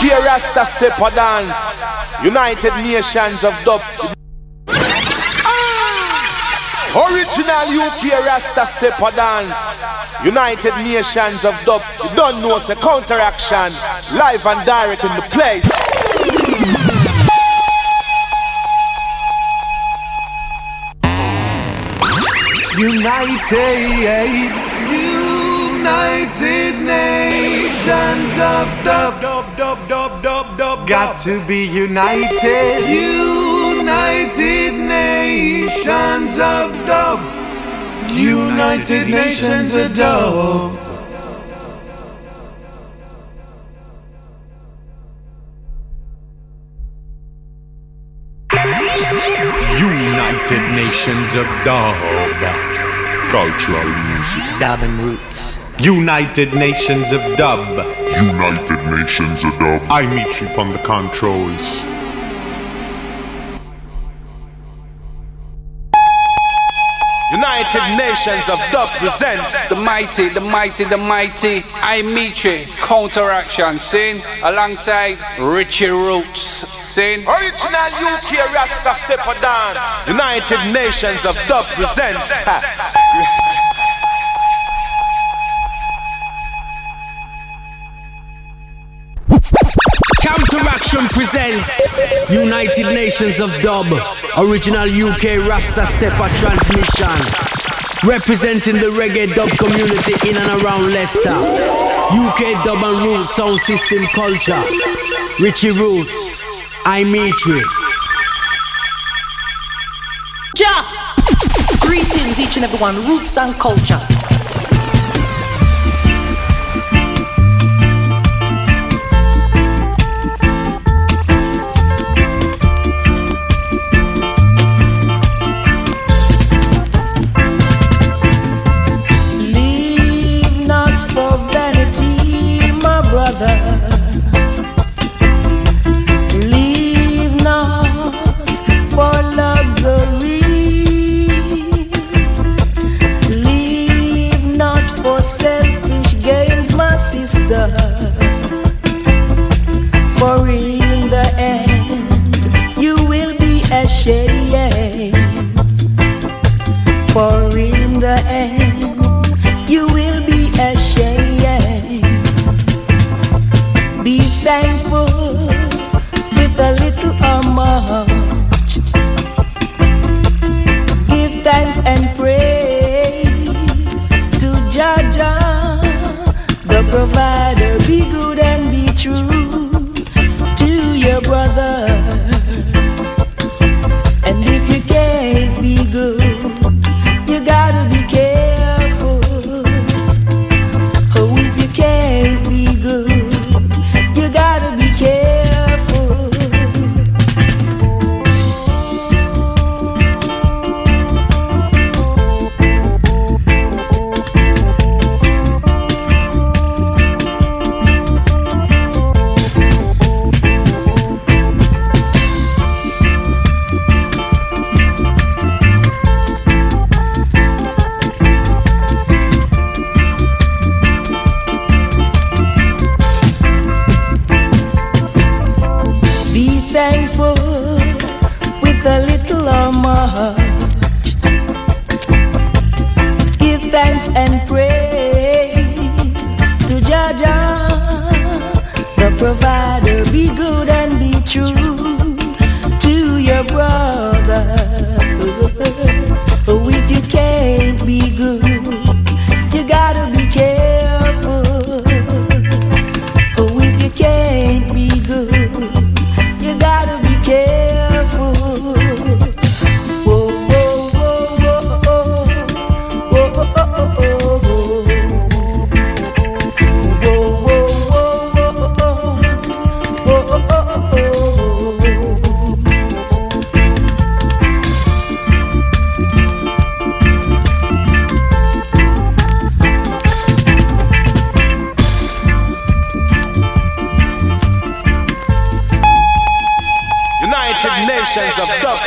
Rasta step or dance. United Nations of Dub. Original UK Rasta step or dance. United Nations of Dub. You don't know it's a counteraction. Live and direct in the place. United Nations of Dub. Got to be united. United Nations of Dub. United Nations of Dub. United Nations of Dub. Cultural music. Dub and roots. United Nations of Dub. United Nations of Dub. I meet you on the controls. United Nations of Dub presents the mighty, I meet you, counteraction, sing, alongside Richie Roots, sing. Original UK Rasta step or dance. United Nations of Dub presents. Counteraction presents United Nations of Dub, original UK Rasta Stepper transmission, representing the reggae dub community in and around Leicester. UK dub and roots sound system culture. Richie Roots, I meet you. Ja! Greetings each and everyone, roots and culture. Leave not for luxury. Leave not for selfish gains, my sister. For in the end, you will be ashamed. For in the end, you will be ashamed. Be thankful with a little or much. Give thanks and praise to Jah Jah, the provider. Be good and be true to your brothers. And if you can't be good, you gotta be careful. Oh, if you can't be good, you gotta be careful. Be thankful with a little or much. Give thanks and praise to Jah Jah, the provider. Be good and be true to your brother. Oh, if you can't be good, you gotta be careful. Oh, if you can't be good, you gotta be careful. Whoa, whoa, whoa, whoa, whoa, whoa, whoa, United Nations of Dub.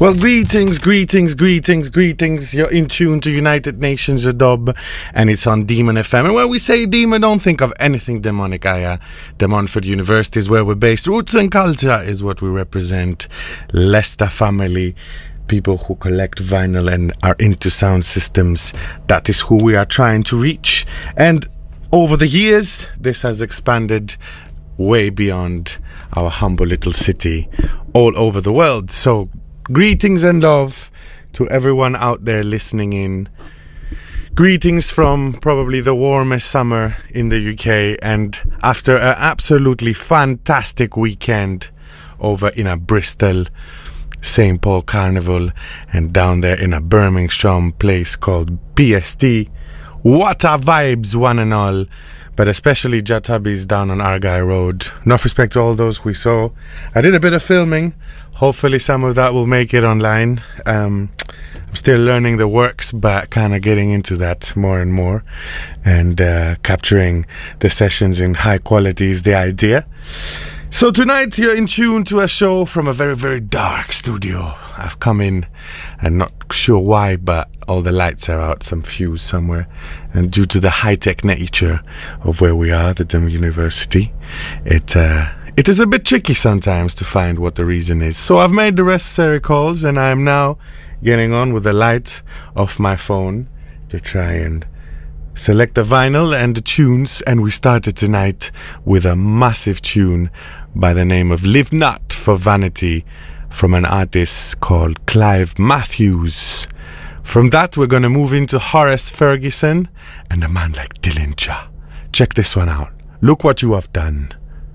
Well, greetings. You're in tune to United Nations of Dub, and it's on Demon FM. And when we say demon, don't think of anything demonic. De Montfort University is where we're based. Roots and culture is what we represent. Leicester family, people who collect vinyl and are into sound systems. That is who we are trying to reach. And over the years, this has expanded way beyond our humble little city, all over the world. So greetings and love to everyone out there listening in. Greetings from probably the warmest summer in the UK, and after an absolutely fantastic weekend over in a Bristol St. Paul Carnival and down there in a Birmingham place called BST. What a vibes, one and all. But especially Jatabi's down on Argyle Road. Enough respect to all those we saw. I did a bit of filming. Hopefully some of that will make it online. I'm still learning the works, but kind of getting into that more and more. And capturing the sessions in high quality is the idea. So tonight you're in tune to a show from a very, very dark studio. I've come in, and not sure why, but all the lights are out, some fuse somewhere. And due to the high-tech nature of where we are, the Dum University, it is a bit tricky sometimes to find what the reason is. So I've made the necessary calls, and I am now getting on with the light off my phone to try and select the vinyl and the tunes. And we started tonight with a massive tune by the name of Live Not for Vanity from an artist called Clive Matthews. From that we're going to move into Horace Ferguson and a man like Dillinger. Check this one out. Look what you have done.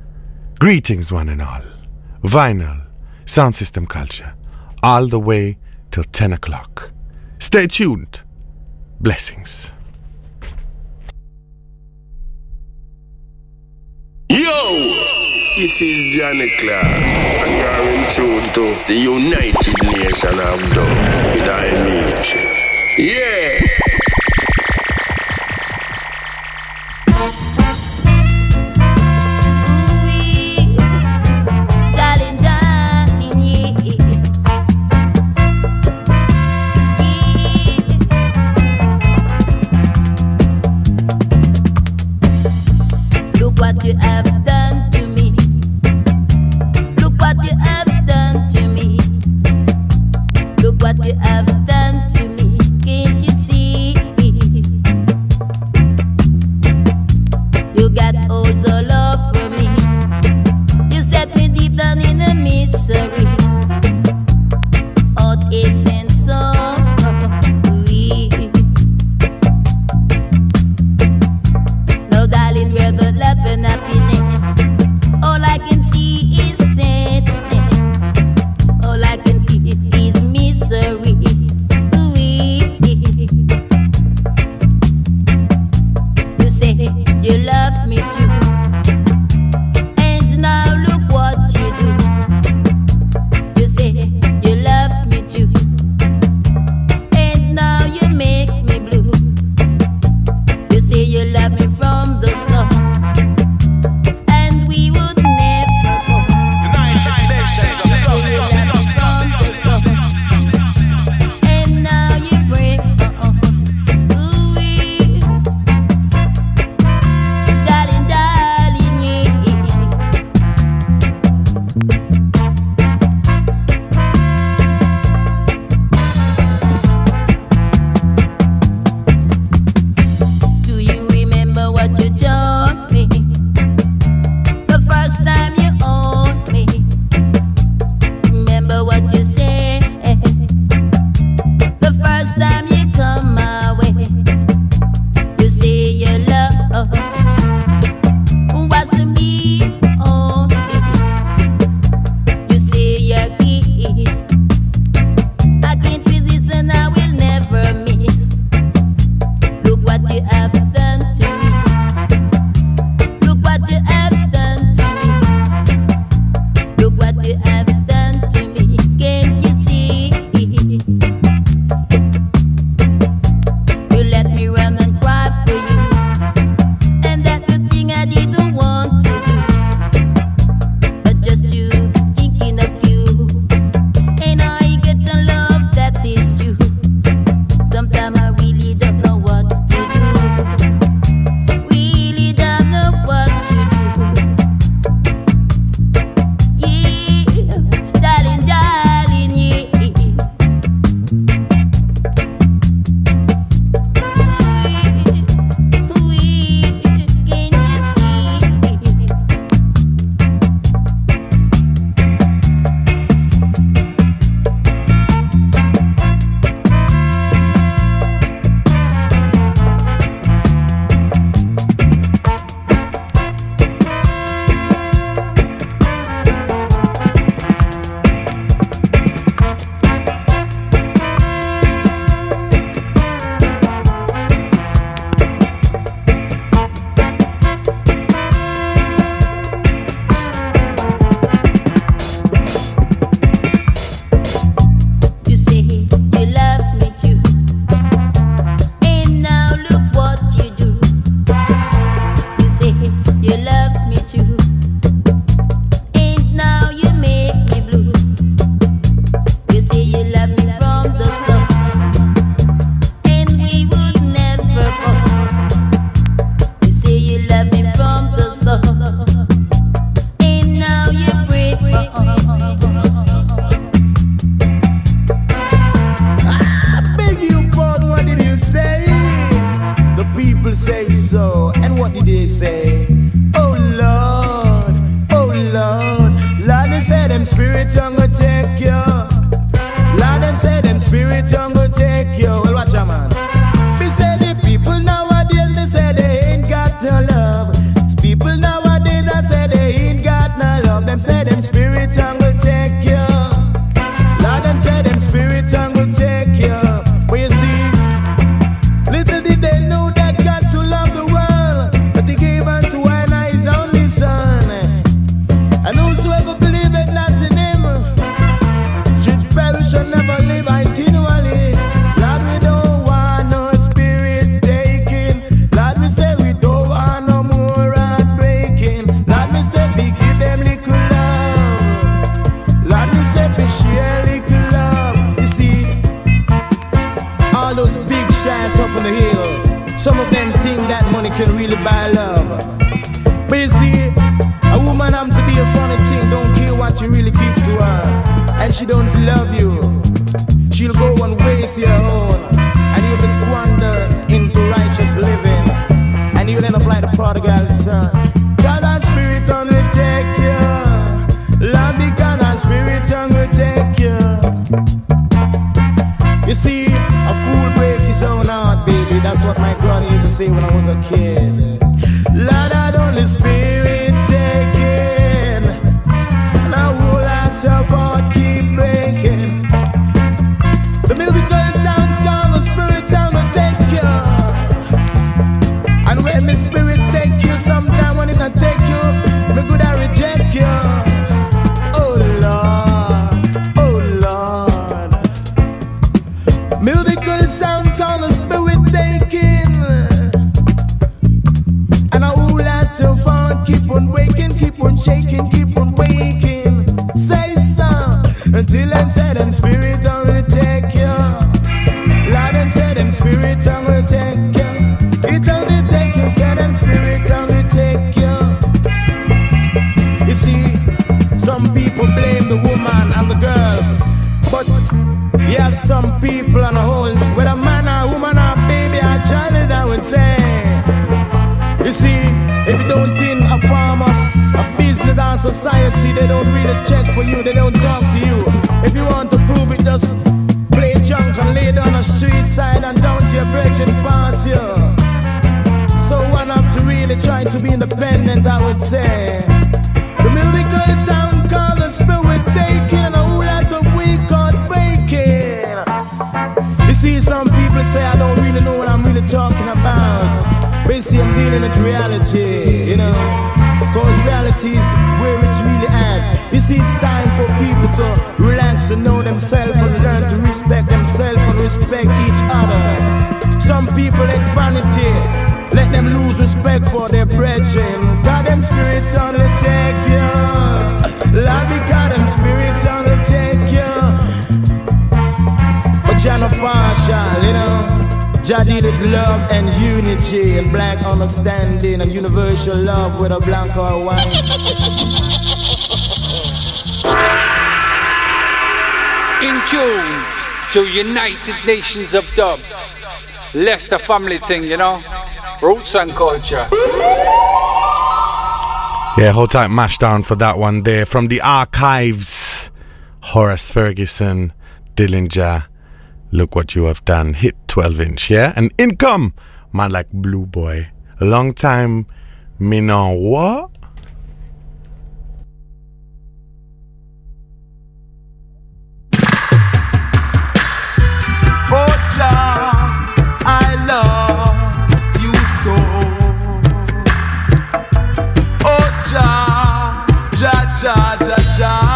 Greetings one and all. Vinyl, sound system culture, all the way till 10 o'clock. Stay tuned. Blessings. Yo! This is Johnny Clark, and you're in tune to the United Nations of Dub with Dimitri. Yeah! Look what you have done to me. Look what you have done to me. Look what you have done to me. Can't you see? say, oh Lord, Lord, they say them spirits young go take you. Lord, them say them spirits young go take you. Well, watch out, man. We say the people nowadays, they say they ain't got no love. People nowadays, I say they ain't got no love. Them say them spirits young go take you. Lord, them say them spirits young go take you. But you see, little did they know that God so loved the world, but He gave unto one His only Son. And whosoever believeth not in Him should perish and never live continually. Lord, we don't want no spirit taking. Lord, we say we don't want no more heartbreaking. Lord, we say we give them little love. Lord, we say we share little love. You see, all those big shots up on the hill, some of them think that money can really buy love. But you see, a woman has to be a funny thing, don't care what you really give to her. And she don't love you, she'll go and waste your own. And you'll be squandered into righteous living. And you'll end up like the prodigal son. God and spirit only take you. Lord, because and spirit only take you. You see, a fool break his own heart, baby. That's what my granny used to say when I was a kid. Lord, that only spirit taking, and a whole lot of heart keep breaking. The musical sounds call the spirit sound will take you. And when the spirit take you, sometime when it not take you, me good I reject you. Oh Lord, musical sound call the spirit taking, and a whole lot of heart keep on waking, keep on shaking, keep on waking. Say so until them say them spirit only take you. Lord, them say them spirit only take you. It only take you, say them spirit only take you. You see, some people blame the woman and the girls, but you have some people on the whole, whether a man or a woman or a baby or a child, as I would say. You see, if you don't think a farmer, a business or society, they don't really check for you, they don't talk to you. If you want to prove it, just play junk and lay down the street side and down to your brethren pass you. So one have to really try to be independent, I would say. The musical sound called the spirit taking, and a whole lot of weak heart breaking. You see, some people say I don't really know what I'm really talking about. Basically, I'm dealing with reality, you know, cause reality is where it's really at. You see, it's time for people to relax and know themselves and learn to respect themselves and respect each other. Some people let vanity, let them lose respect for their brethren. God, them spirits only take you. Lord, because them spirits only take you. But you're not partial, you know. Jah did it love and unity and black understanding and universal love, whether black or white. In tune to United Nations of Dub. Leicester family thing, you know. Roots and culture. Yeah, hold tight, mash down for that one there. From the archives, Horace Ferguson, Dillinger. Look what you have done. Hit 12-inch, yeah? And income, man like Blue Boy. A long time, me know what? Oh, Jah, I love you so. Oh, Jah, Jah, Jah, Jah, Jah.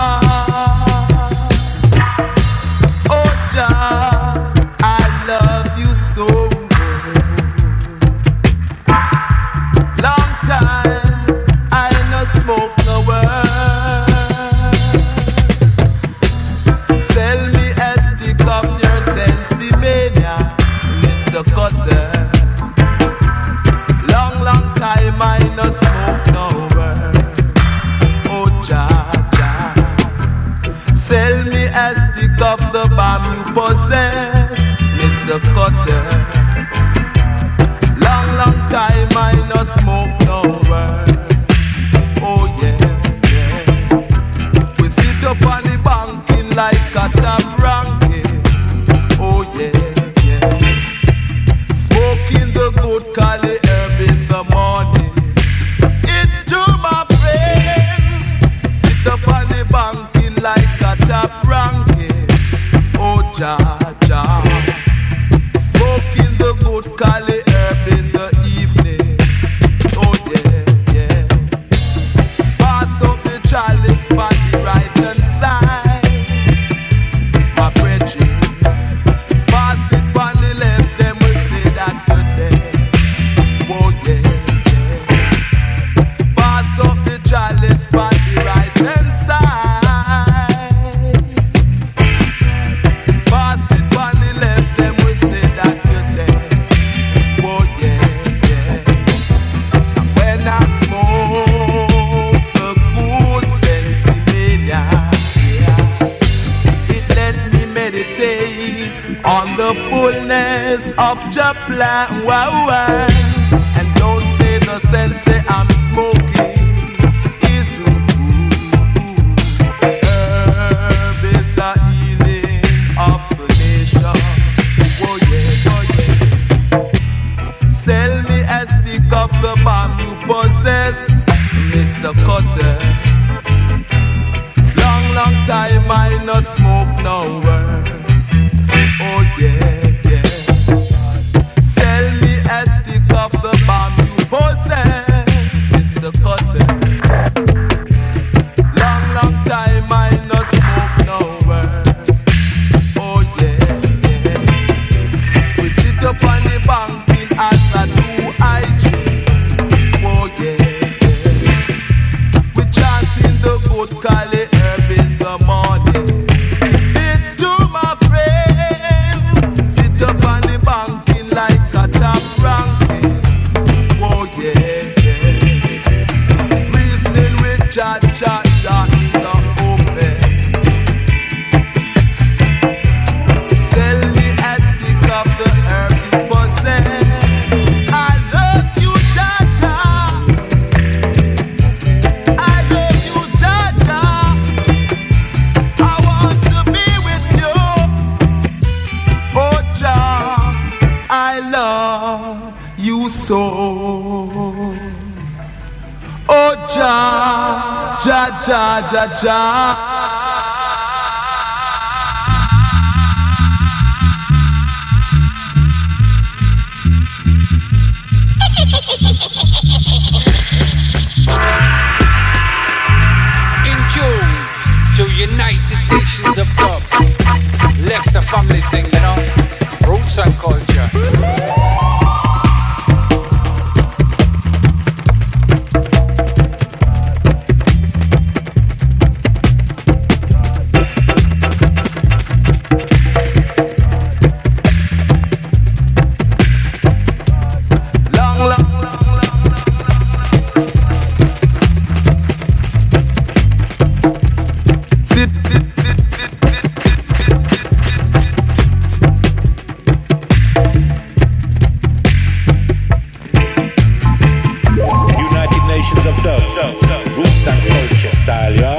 I no smoke no word. Oh Jah, Jah, sell me a stick of the bomb you possess, Mr. Cutter. Long time time I no smoke no word. Oh yeah, yeah. We sit up on the banking like a top ranking. Oh yeah, yeah. Smoking the good Cali herb in the morning. It's true, my friend. Sit up on the banking like a top ranking. Oh ja, ja. Smoking the good Cali herb in the evening. Oh yeah, yeah. Pass up the chalice by the right hand side. My brethren. Pass it by the left, them will say that today. Oh yeah, yeah. Pass up the chalice by the right hand side. Pass it by the left, them will say that today. Oh yeah, yeah. When I smoke the good Sensimania, yeah, it let me meditate on the fullness of your plan. Wow, wow. And don't say the sense I'm smoking isn't good. Herb is the healing of the nation. Oh yeah, oh yeah. Sell me a stick of the bomb you possess, Mr. Cutter. Long, long time I no smoke no word. Oh yeah, yeah. Sell me a stick of the bomb you possess, Mr. Cutter. Long, long time I no smoke no word. Oh yeah, yeah. We sit up on the banking as a new IG. Oh yeah, yeah. We chanting the good Cali herb in the morning. It's true, my friend. Sit up on the banking like a top ranking. Oh yeah, yeah. Reasoning with chat in the open. Sell me a stick of the herb you possess. I love you, Jaja. I love you, Jaja. I want to be with you. Oh, Jah, I love you so. Oh, Jah, Jah, Jah, Jah, Jah. In June to United Nations of Dub. Leicester family thing, you know. Roots and culture. Long, long, long, sit, sit, sit, sit, sit, sit, United Nations of Dub. Roots and culture style, y'all.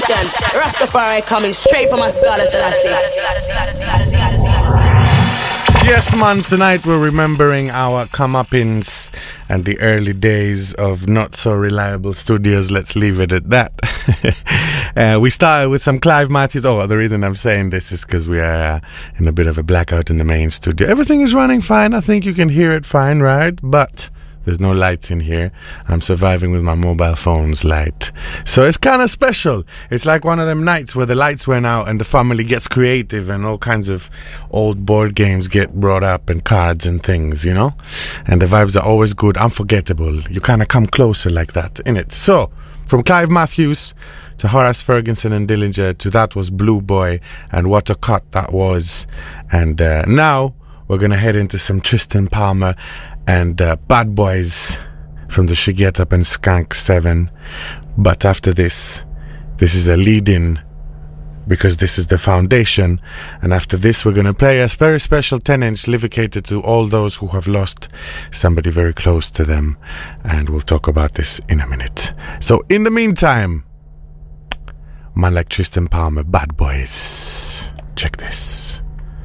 nation. Rastafari coming straight from my scholars that I say. Yes, man, tonight we're remembering our comeuppance and the early days of not so reliable studios. Let's leave it at that. We started with some Clive Matthews. Oh, the reason I'm saying this is because we are in a bit of a blackout in the main studio. Everything is running fine. I think you can hear it fine, right? But there's no lights in here. I'm surviving with my mobile phone's light. So it's kind of special. It's like one of them nights where the lights went out and the family gets creative and all kinds of old board games get brought up and cards and things, you know? And the vibes are always good, unforgettable. You kind of come closer like that, innit? So, from Clive Matthews to Horace Ferguson and Dillinger to That Was Blue Boy and What a Cut That Was. And now we're going to head into some Tristan Palmer and Bad Boys from the She Get Up and Skank 7. But after this is a lead-in because this is the foundation. And after this, we're going to play a very special 10-inch dedicated to all those who have lost somebody very close to them. And we'll talk about this in a minute. So in the meantime, man like Tristan Palmer, Bad Boys. Check this.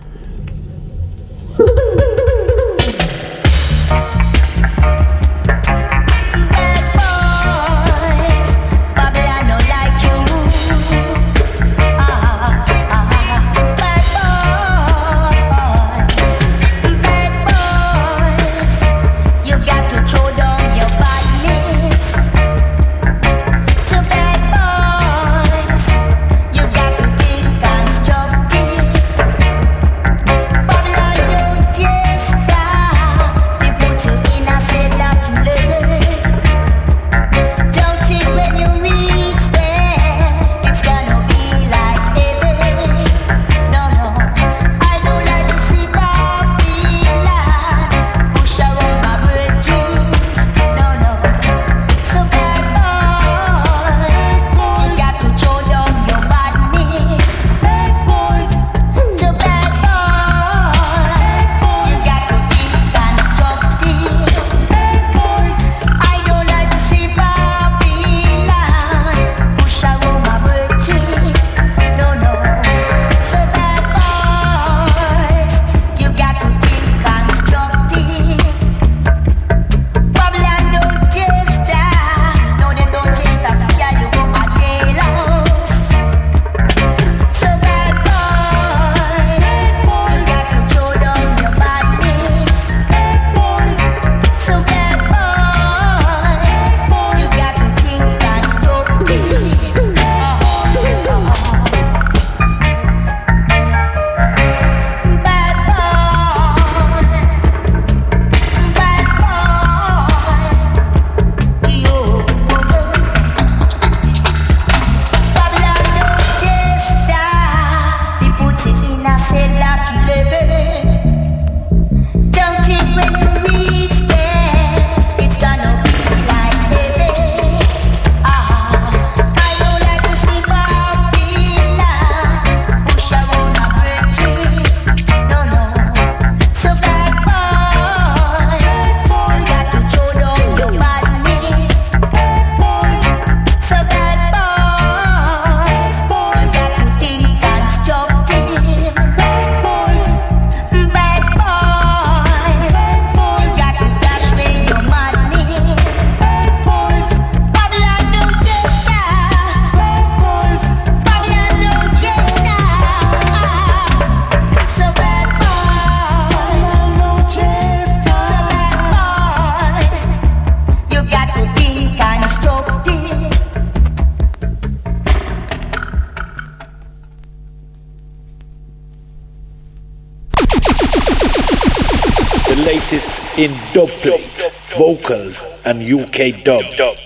In dubplate, vocals and UK dub.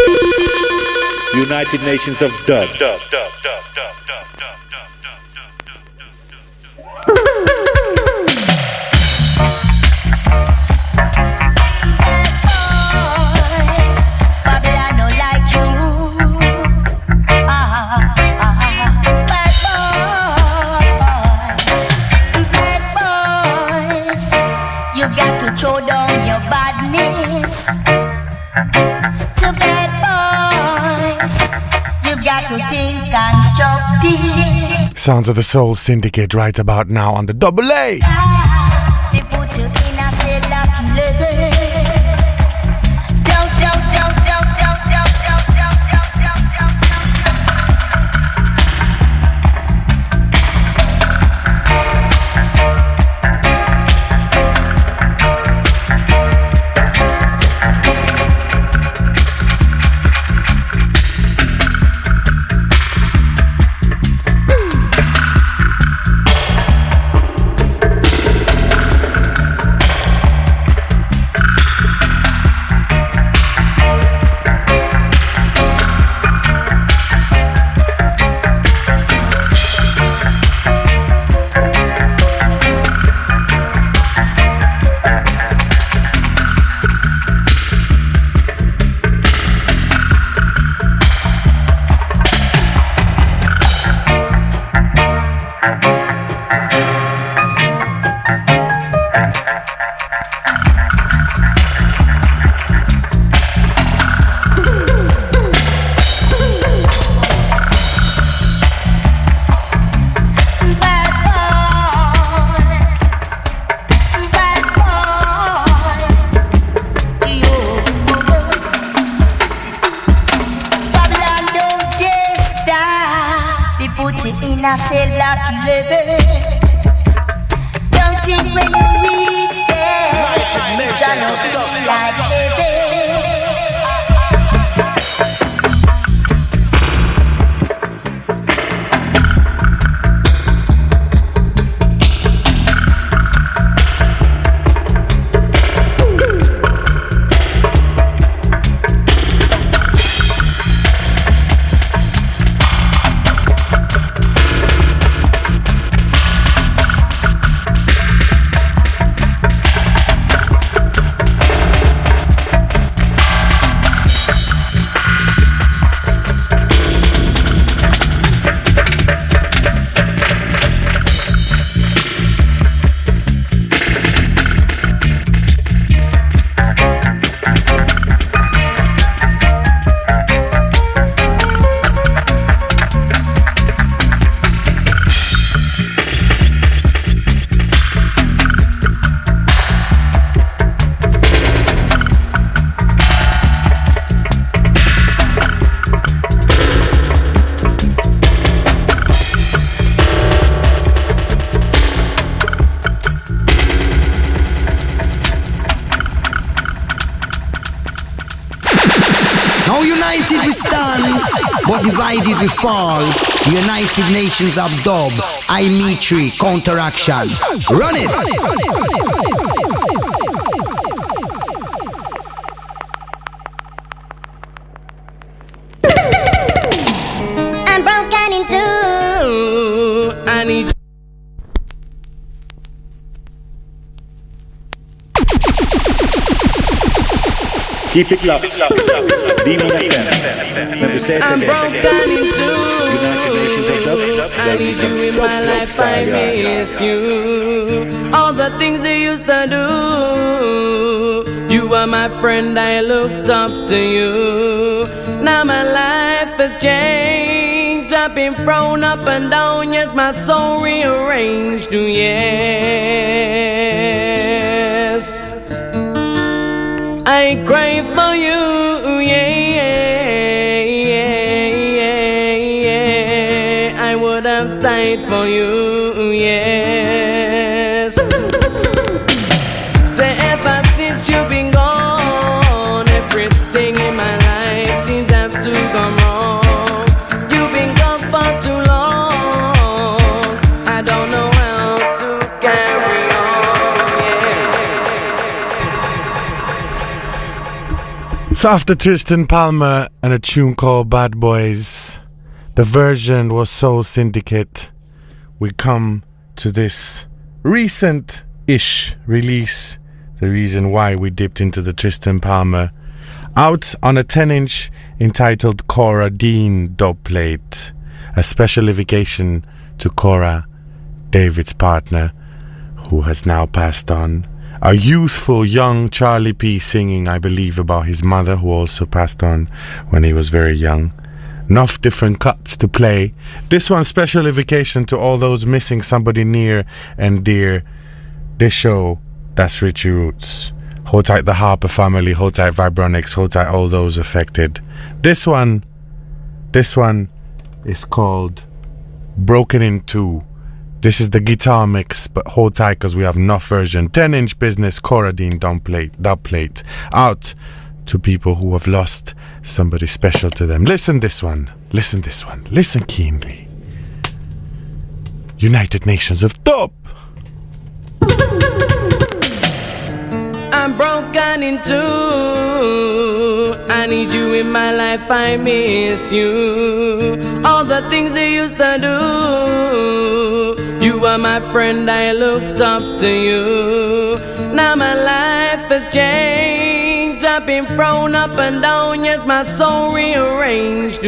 United Nations of Dub. Throw down your badness to bad boys. You got to think constructive. Sounds of the Soul Syndicate right about now on the Double A. They put you in a cell like 11. United we stand, but divided we fall. United Nations of Dub, I-Mitri, counteraction. Run it! I'm broken in two. I need keep it locked. Demon FM. Representing I'm broken in two. United Nations of Dub. I need you in my life, I miss you. All the things you used to do. You were my friend, I looked up to you. Now my life has changed. I've been thrown up and down, yes, my soul rearranged. Yes, I cry for you, yeah. I would have died for you, yes. Say ever since you've been gone, everything in my life seems to have to go wrong. You've been gone for too long. I don't know how to carry on, yeah. So after Tristan Palmer and a tune called Bad Boys, the version was Soul Syndicate. We come to this recent-ish release, the reason why we dipped into the Tristan Palmer, out on a 10-inch entitled Cora Dean dub plate, a special dedication to Cora, David's partner, who has now passed on. A youthful young Charlie P singing, I believe, about his mother, who also passed on when he was very young. Enough different cuts to play. This one special invocation to all those missing somebody near and dear. This show, that's Richie Roots. Hold tight the Harper family, hold tight Vibronics, hold tight all those affected. This one is called Broken in Two. This is the guitar mix, but hold tight because we have enough version. 10-inch business, Coradine dub plate. Out to people who have lost somebody special to them. Listen this one. Listen keenly. United Nations of Dub. I'm broken in two. I need you in my life, I miss you. All the things you used to do. You were my friend, I looked up to you. Now my life has changed. I've been thrown up and down, yes, my soul rearranged,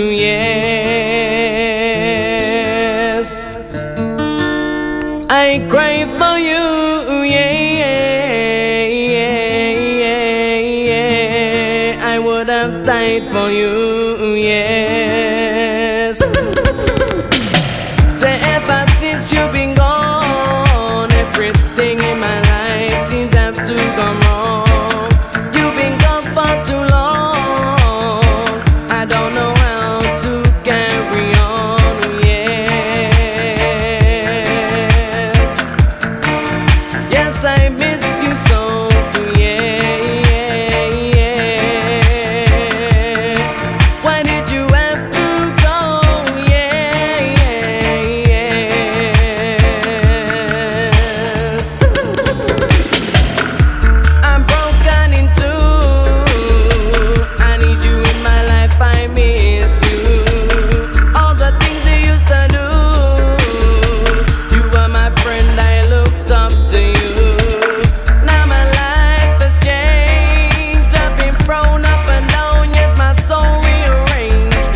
yes. I cry for you, yeah. I would have died for you, yes. Say ever since you've been gone, everything in my life seems to have to go wrong. You've been gone for too long. I don't know how to carry on, yes. Yes, I missed you so, yeah. Why did you have to go, yes. I'm broken in two. I need you in my life, I miss you. All the things you used to do. You were my friend, I looked up to you. Now my life has changed. I've been thrown up and down, yes, my soul rearranged,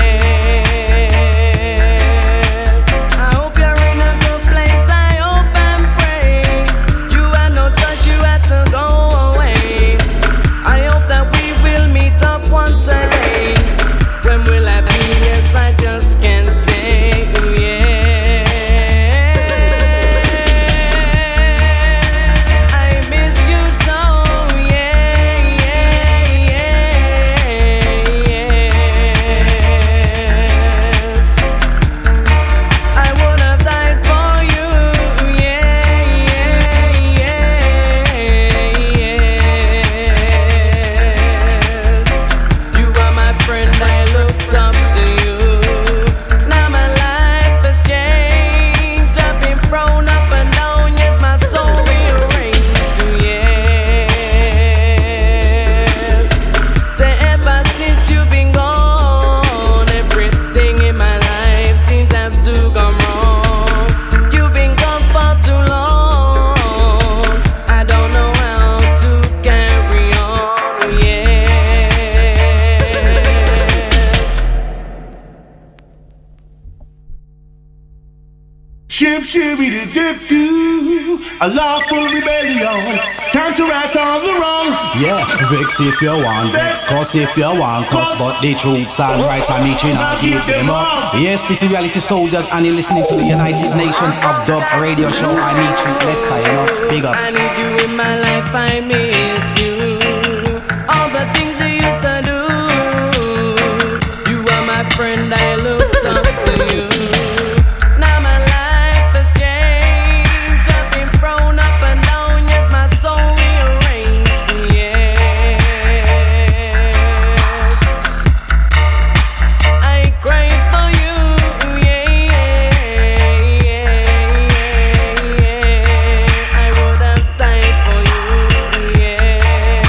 yes. I hope you're in a good place, I hope and pray. You had no choice, you had to go away. I hope that we will meet up once again. When will I be? Yes, I just can't say, yes. I miss you so, yes. I would have died for you, yes. You were my friend, I looked up to you. Now my life has changed. I've been thrown up and down, yes, my soul rearranged, yes. Say ever since you've been gone, everything in my life seems to have to go wrong. You've been gone for too long. I don't know how to carry on, yes. Ship shibby the dip do, a lawful rebellion. Time to right all the wrong. Yeah, vex if you want, vex, cuss if you want, cuss, but the truths and rights I'm eating, I'll give them up. Yes, this is Reality Soldiers, and you're listening to the United Nations of Dub radio show. I meet you, Lester, you know, big up. I need you in my life, I miss you. All the things you used to do. You were my friend, I looked up to you. Now my life has changed. I've been thrown up and down, yes, my soul rearranged, yes. I cry for you, yeah. I would have died for you, yeah.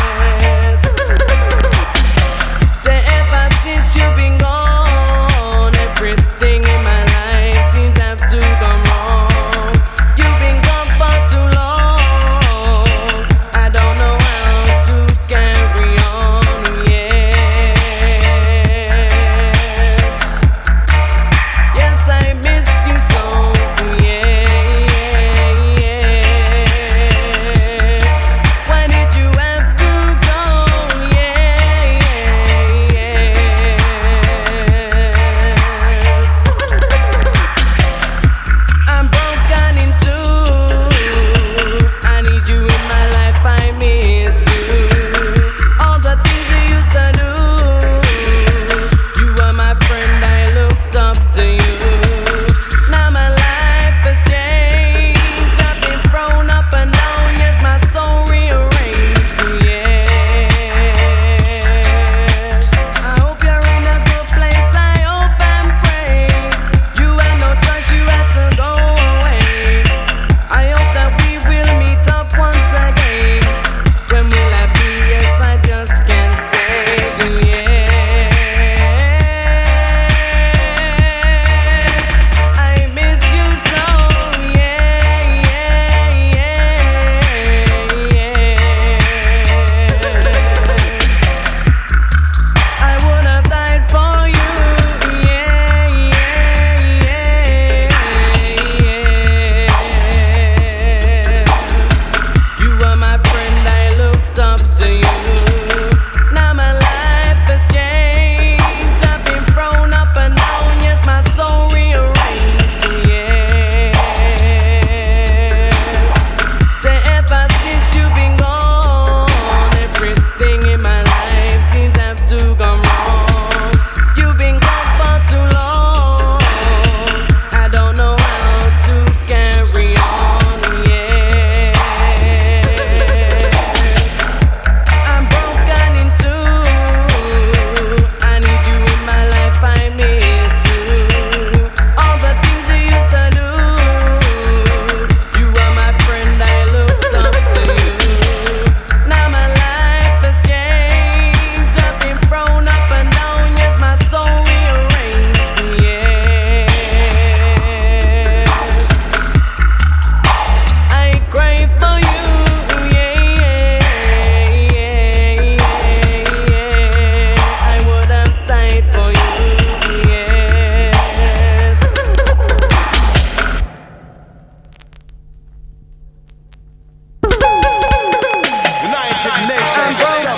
United Nations of Dub.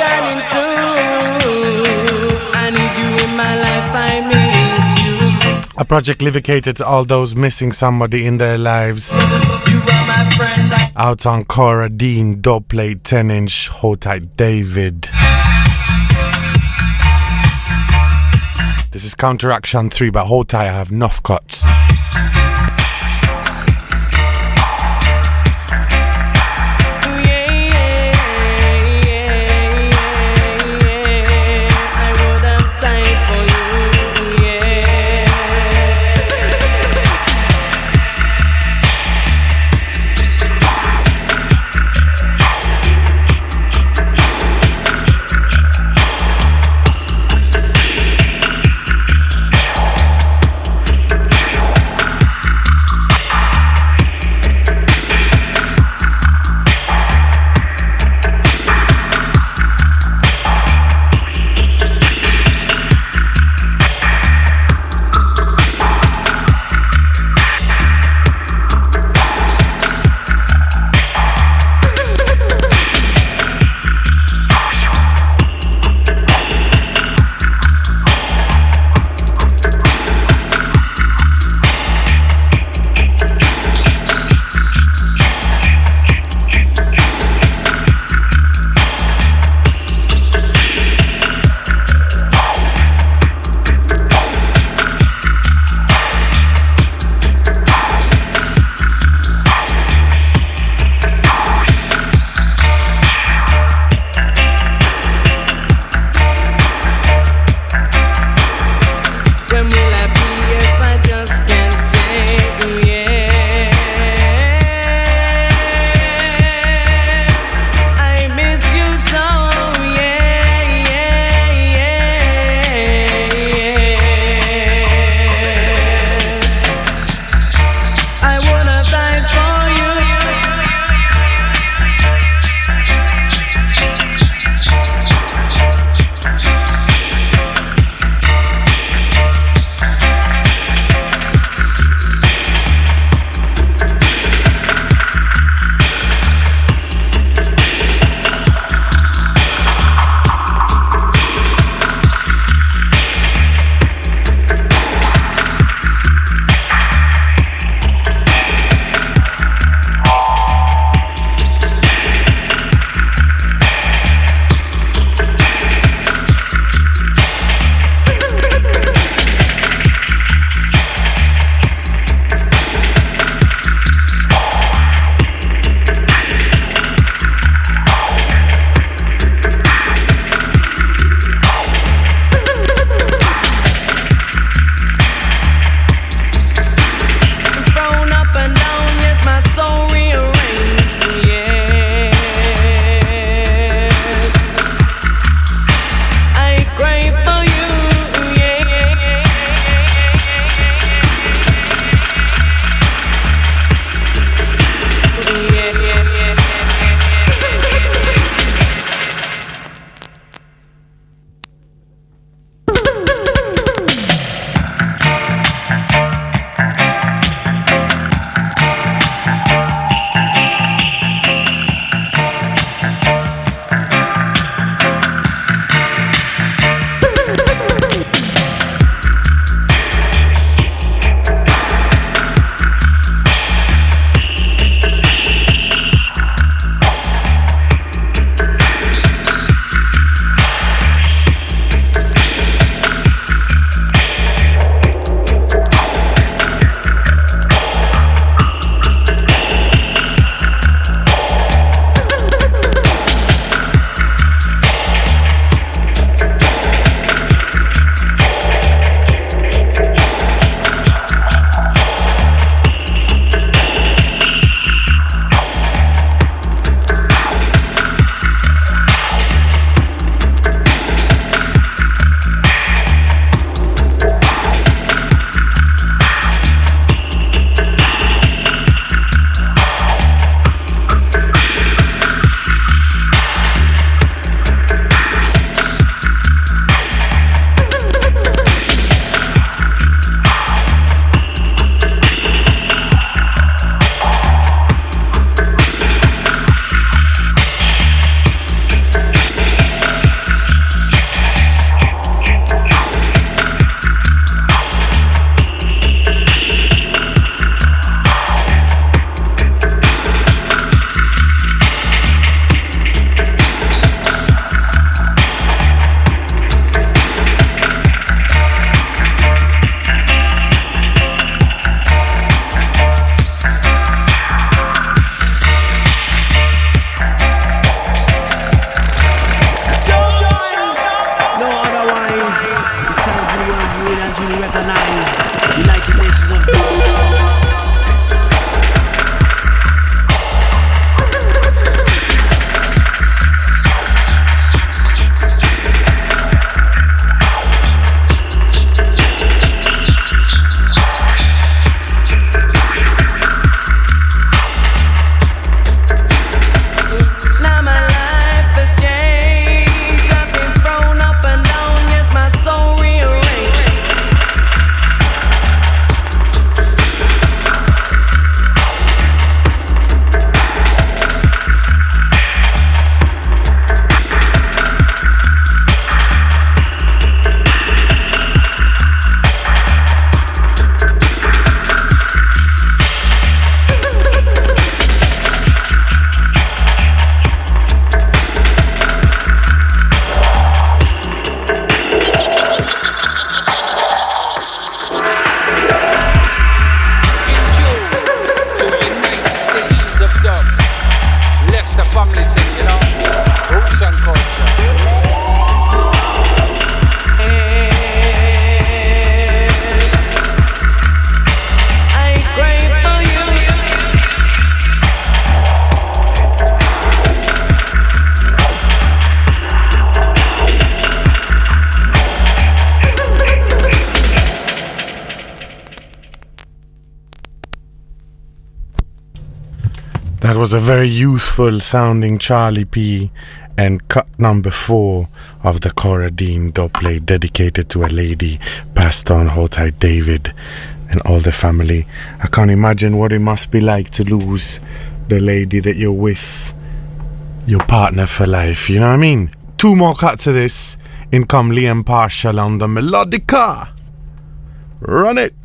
I need you in my life, I miss you. A project dedicated to all those missing somebody in their lives. You are my friend. Out on Cora Dean, dubplate 10-inch, Hold Tight David. This is Counteraction 3, but hold tight, I have enough cuts. was a very youthful sounding Charlie P and cut number 4 of the Cora Dean dub play dedicated to a lady passed on, Hotai David and all the family. I can't imagine what it must be like to lose the lady that you're with, your partner for life, you know what I mean? 2 more cuts of this. In come Liam Partial on the Melodica. Run it.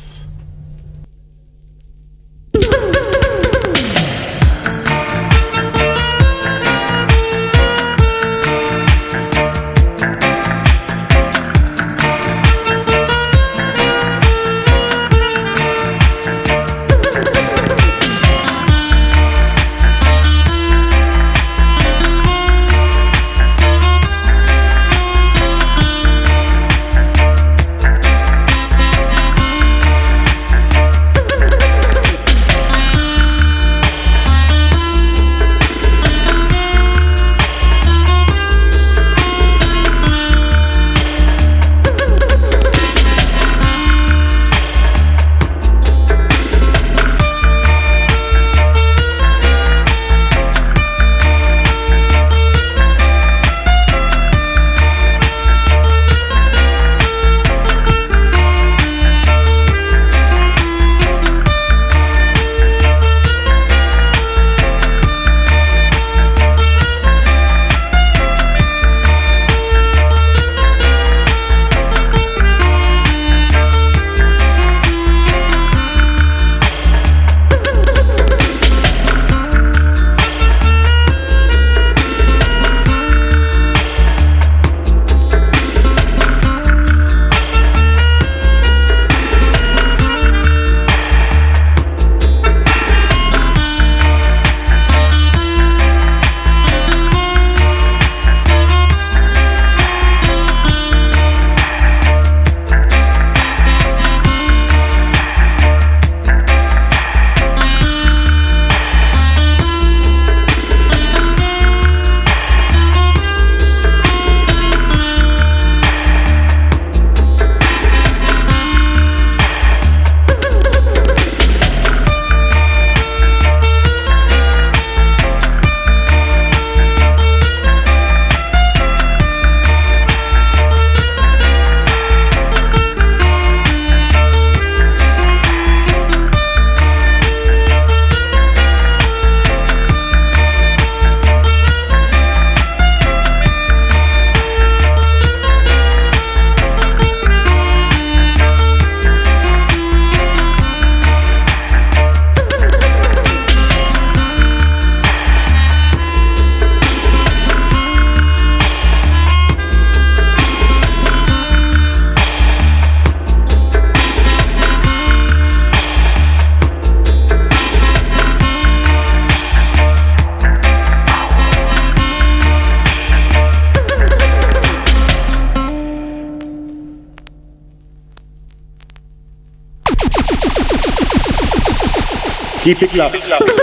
Keep it locked.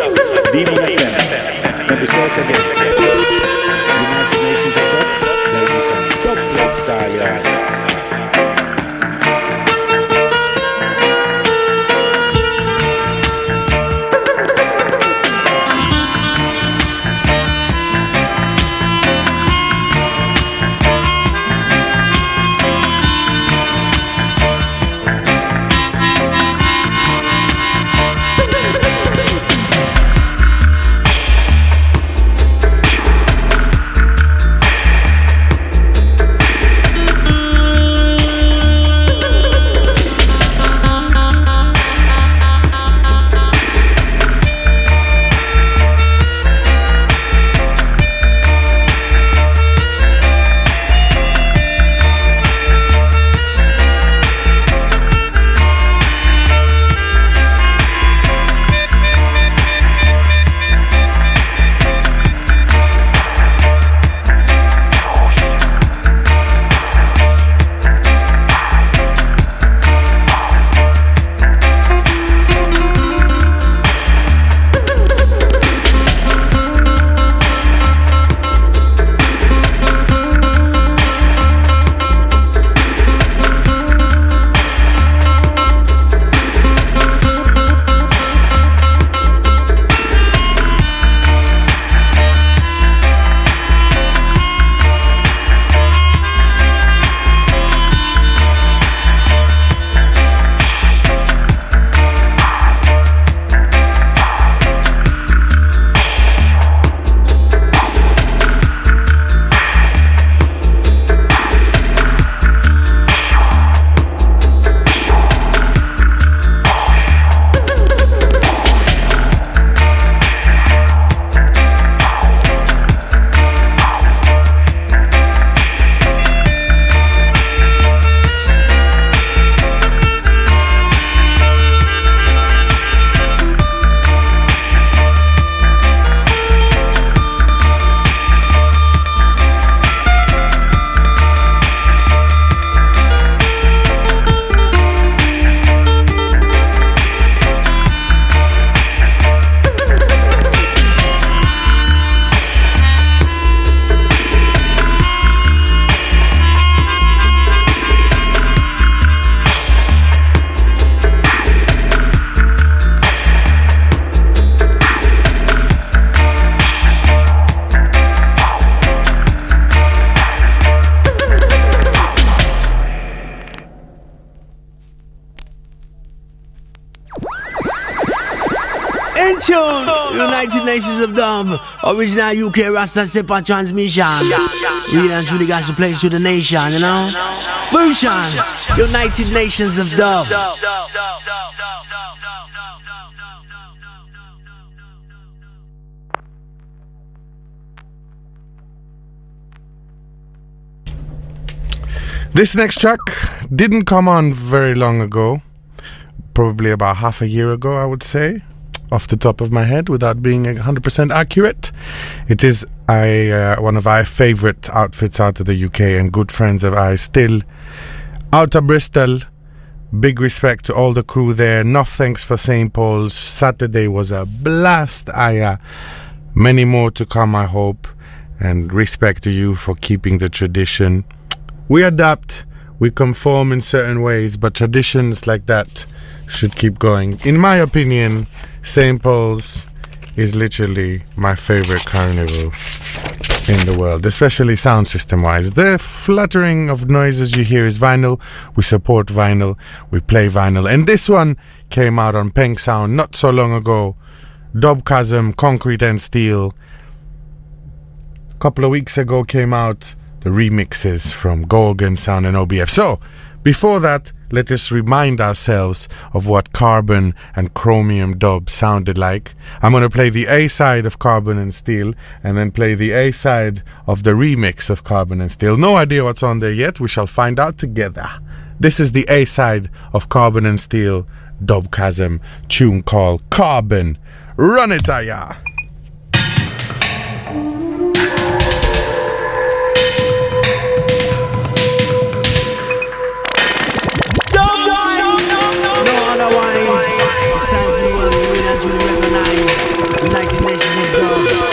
Demon FM. Let me say it again. United Nations of Dub. Ladies and Dub Plate Style. United Nations of Dub, original UK Rasta Step on transmission. Real and truly got to play to the nation, you know. Version, United Nations of Dub. This next track didn't come on very long ago, probably about half a year ago, I would say, off the top of my head, without being 100% accurate. It is one of our favourite outfits out of the UK and good friends of ours still out of Bristol. Big respect to all the crew there. Enough thanks for St. Paul's. Saturday was a blast. Many more to come, I hope, and respect to you for keeping the tradition. We adapt, we conform in certain ways, but traditions like that should keep going. In my opinion, St. Paul's is literally my favorite carnival in the world, especially sound system wise. The fluttering of noises you hear is vinyl. We support vinyl, we play vinyl, and this one came out on Peng Sound not so long ago. Dubchasm, Concrete and Steel. A couple of weeks ago came out the remixes from Gorgon Sound and OBF. So, before that, let us remind ourselves of what Carbon and Chromium Dub sounded like. I'm going to play the A-side of Carbon and Steel and then play the A-side of the remix of Carbon and Steel. No idea what's on there yet. We shall find out together. This is the A-side of Carbon and Steel Dubchasm tune called Carbon. Run it, Aya! United Nations of Dub.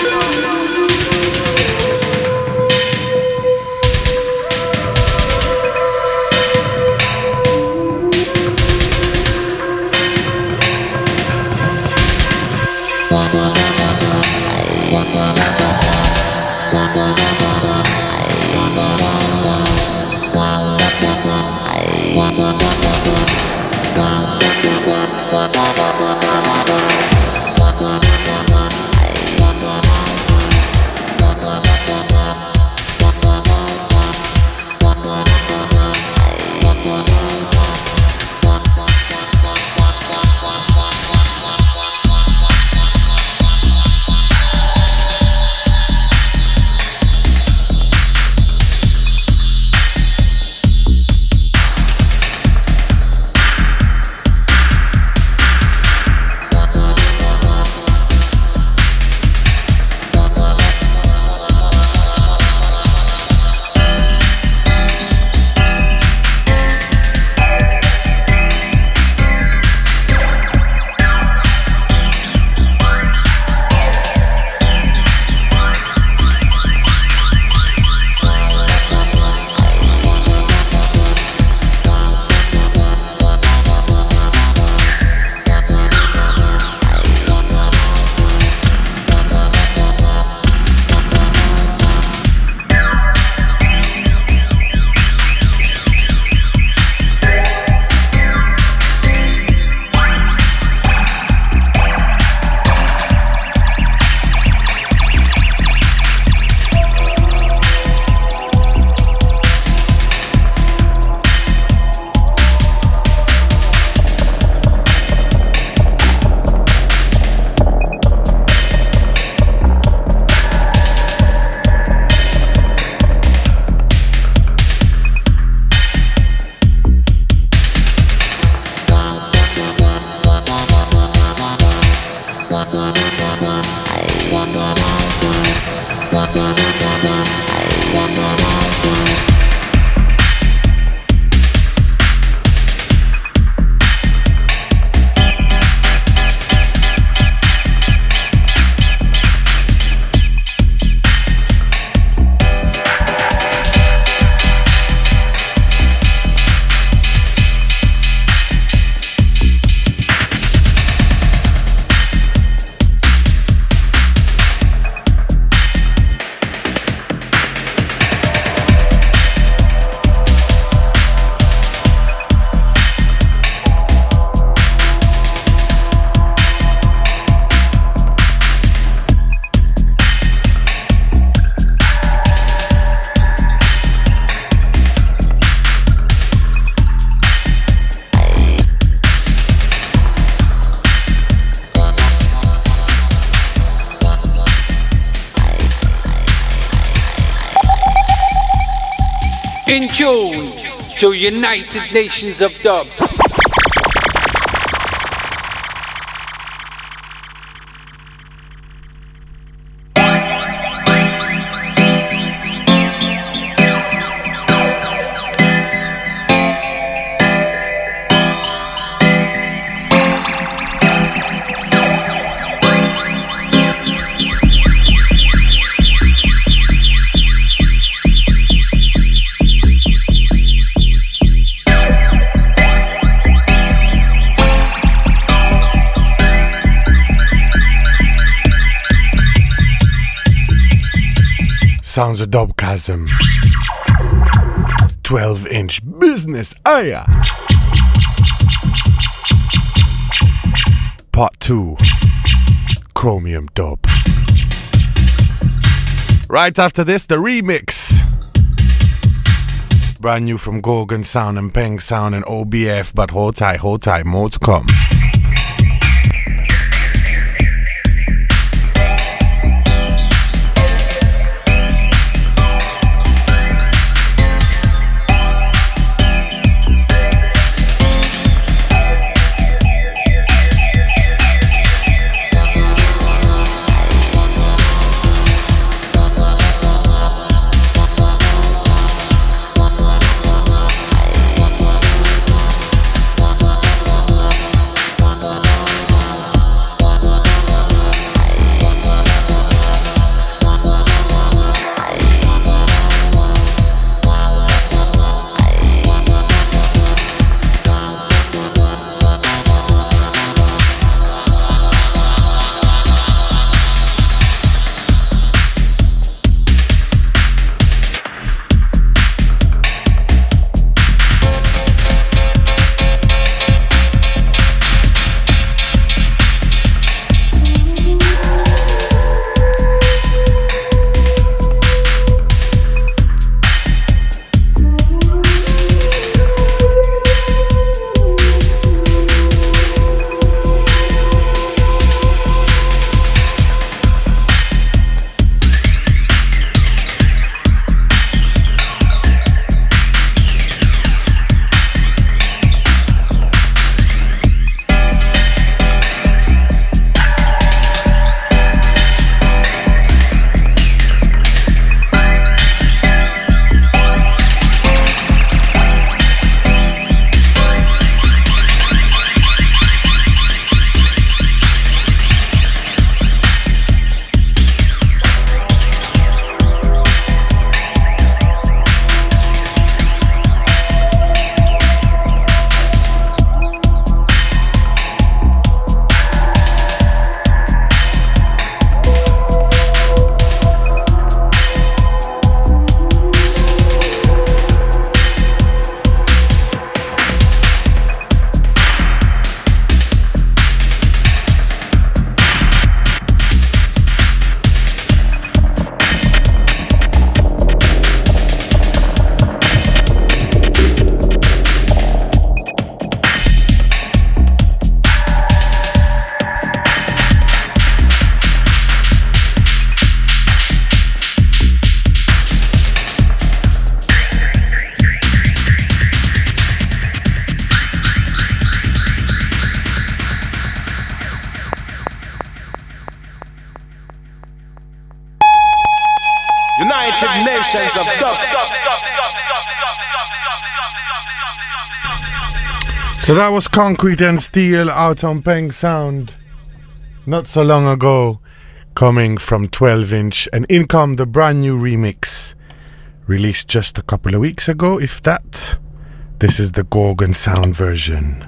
In tune to United Nations of Dub. Sounds of Dubcasm. 12-inch business. Aya. Part 2. Chromium Dub. Right after this, the remix. Brand new from Gorgon Sound and Peng Sound and OBF, but hold tight, more to come. United Nations of Dub. So that was Concrete and Steel out on Peng Sound not so long ago, coming from 12-inch, and in come the brand new remix released just a couple of weeks ago, if that. This is the Gorgon Sound version.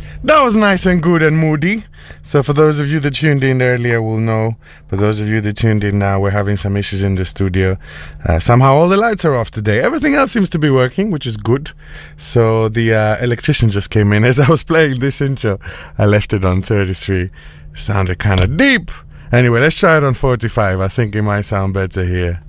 That was nice and good and moody. So for those of you that tuned in earlier will know. For those of you that tuned in now, we're having some issues in the studio. Somehow all the lights are off today. Everything else seems to be working, which is good. So the electrician just came in. As I was playing this intro, I left it on 33. Sounded kind of deep. Anyway, let's try it on 45. I think it might sound better here.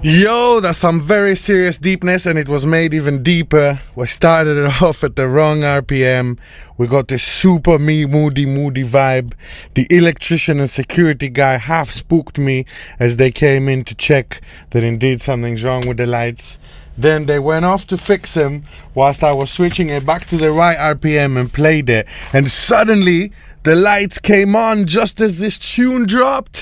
Yo, that's some very serious deepness, and it was made even deeper. We started it off at the wrong RPM. We got this super moody vibe. The electrician and security guy half spooked me as they came in to check that indeed something's wrong with the lights. Then they went off to fix them whilst I was switching it back to the right RPM and played it. And suddenly the lights came on just as this tune dropped.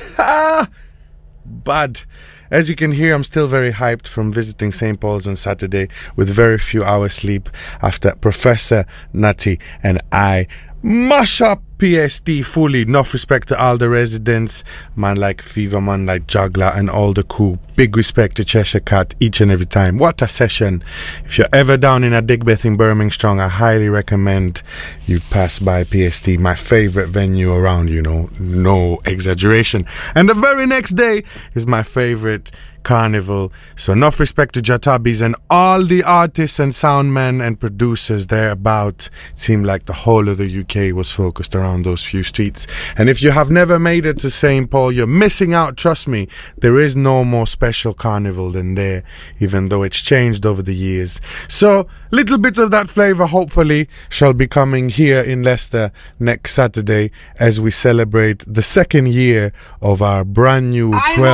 Bad. As you can hear, I'm still very hyped from visiting St. Paul's on Saturday with very few hours sleep after Professor Nutty and I mash up PST fully. Enough respect to all the residents, man like Fever, man like Juggler and all the crew. Big respect to Cheshire Cat each and every time. What a session. If you're ever down in a Digbeth in Birmingham, I highly recommend you pass by PST, my favorite venue around, you know, no exaggeration. And the very next day is my favorite carnival. So enough respect to Jatabis and all the artists and soundmen and producers thereabout. It seemed like the whole of the UK was focused around those few streets. And if you have never made it to St. Paul, you're missing out. Trust me, there is no more special carnival than there, even though it's changed over the years. So little bits of that flavour hopefully shall be coming here in Leicester next Saturday as we celebrate the second year of our brand new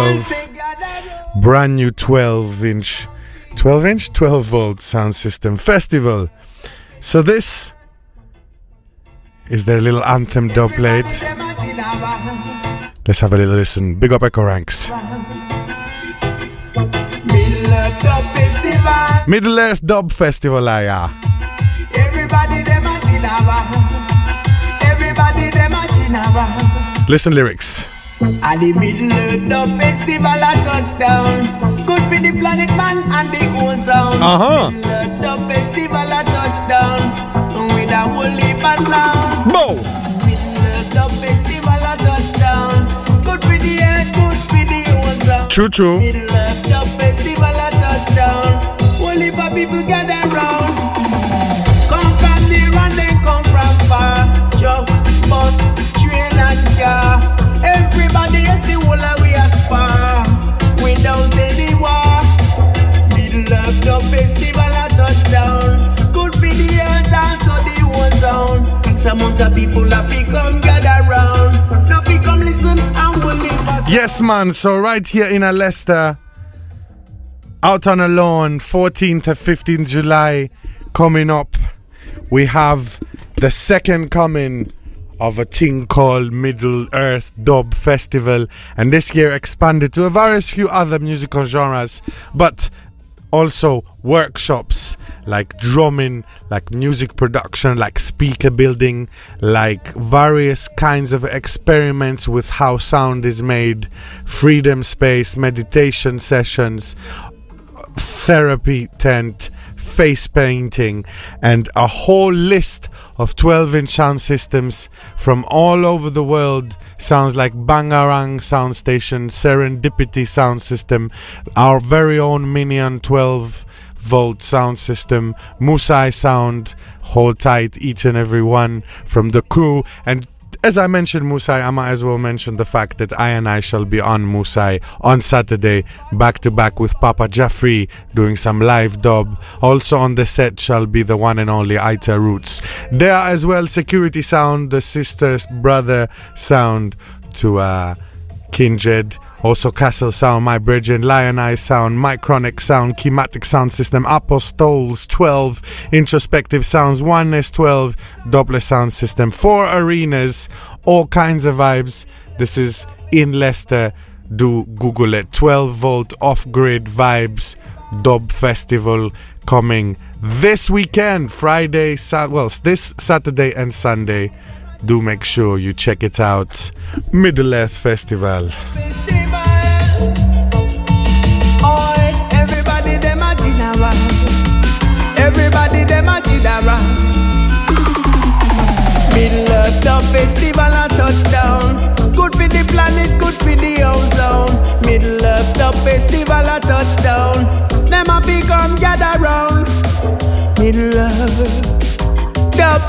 12 volt sound system festival. So this is their little anthem dub plate. Let's have a little listen. Big up Echo Ranks. Middle Earth Dub Festival, yeah. Everybody them a Chinaba. Everybody them a Chinaba. Listen lyrics. At the Middle Earth Dub Festival a touchdown. Good for the planet man and the ozone. Middle Earth Dub Festival a touchdown. With a whole heap of sound. Bow. Middle Earth Dub Festival a touchdown. Good for the earth, good for the ozone. True. Middle Earth Dub Festival a touchdown. Whole heap of people gather round. Come from near and then come from far. Truck, bus, train and car. Everybody has the whole of we aspire. Without any war. Middle Earth Dub Festival a touchdown. Good for the earth and so the ozone. X amount of people have to come gather round. Now we come listen and we'll leave us. Yes man, so right here in a Leicester, out on a lawn, 14th to 15th July coming up, we have the second coming of a thing called Middle Earth Dub Festival, and this year expanded to a various few other musical genres, but also workshops like drumming, like music production, like speaker building, like various kinds of experiments with how sound is made, freedom space, meditation sessions, therapy tent, face painting, and a whole list of 12-inch sound systems from all over the world. Sounds like Bangarang Sound Station, Serendipity Sound System, our very own Minion 12-volt sound system, Musai Sound. Hold tight, each and every one from the crew. And as I mentioned Musai, I might as well mention the fact that I shall be on Musai on Saturday, back to back with Papa Jaffrey, doing some live dub. Also on the set shall be the one and only Aita Roots. There as well, Security Sound, the sister's brother sound to Kindred. Also Castle Sound, My Brethren, Lion Eye Sound, Micronic Sound, Chematic Sound System, Apostoles 12, Introspective Sounds, Oneness 12, Doppler Sound System, 4 arenas, all kinds of vibes. This is in Leicester. Do Google it. 12 volt off-grid vibes dub festival coming this weekend, Friday, this Saturday and Sunday. Do make sure you check it out. Middle Earth Festival. Everybody them a Jinara. Everybody them a Jinara. Middle Earth Dub Festival a touchdown. Good for the planet, good for the ozone. Middle Earth Dub Festival a touchdown. Them a become gather round. Middle Earth Dub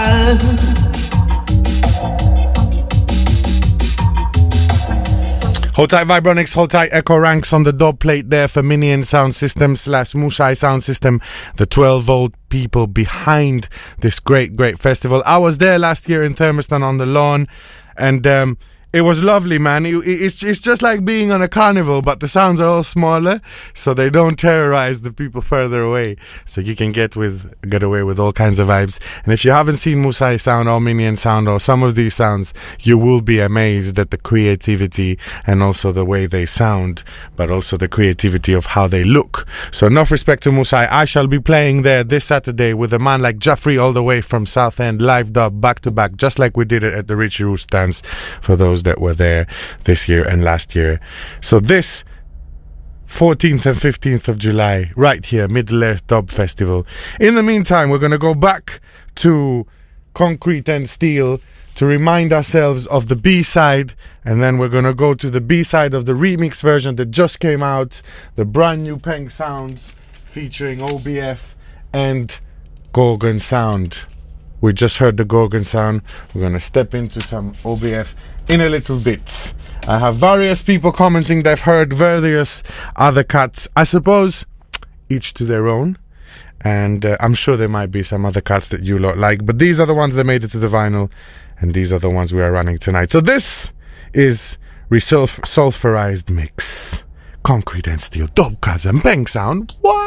Festival. Hold tight Vibronics, hold tight Echo Ranks on the dub plate there for Minion Sound System / Mushai Sound System, the 12-volt people behind this great festival. I was there last year in Thermiston on the lawn, and it was lovely, man. It's just like being on a carnival, but the sounds are all smaller, so they don't terrorize the people further away. So you can get away with all kinds of vibes. And if you haven't seen Musai Sound or Minion Sound or some of these sounds, you will be amazed at the creativity and also the way they sound, but also the creativity of how they look. So enough respect to Musai. I shall be playing there this Saturday with a man like Jaffrey all the way from Southend, live dub, back to back, just like we did it at the Richie Roost dance for those that were there this year and last year. So this 14th and 15th of July, right here, Middle Earth Dub Festival. In the meantime, we're going to go back to Concrete and Steel to remind ourselves of the B-side, and then we're going to go to the B-side of the remix version that just came out, the brand new Peng Sounds featuring OBF and Gorgon Sound. We just heard the Gorgon Sound. We're going to step into some OBF in a little bit. I have various people commenting they've heard various other cuts. I suppose each to their own, and I'm sure there might be some other cuts that you lot like, but these are the ones that made it to the vinyl, and these are the ones we are running tonight. So this is Resulfurized Mix, Concrete and Steel, Dub Cuts and Peng Sound. What?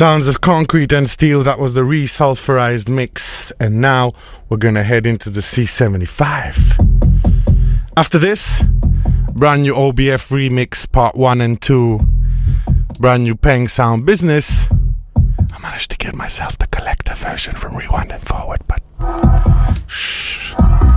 Sounds of Concrete and Steel, that was the resulfurized mix. And now we're gonna head into the C75. After this, brand new OBF remix part 1 and 2, brand new Peng Sound Business. I managed to get myself the collector version from Rewind and Forward, but shh.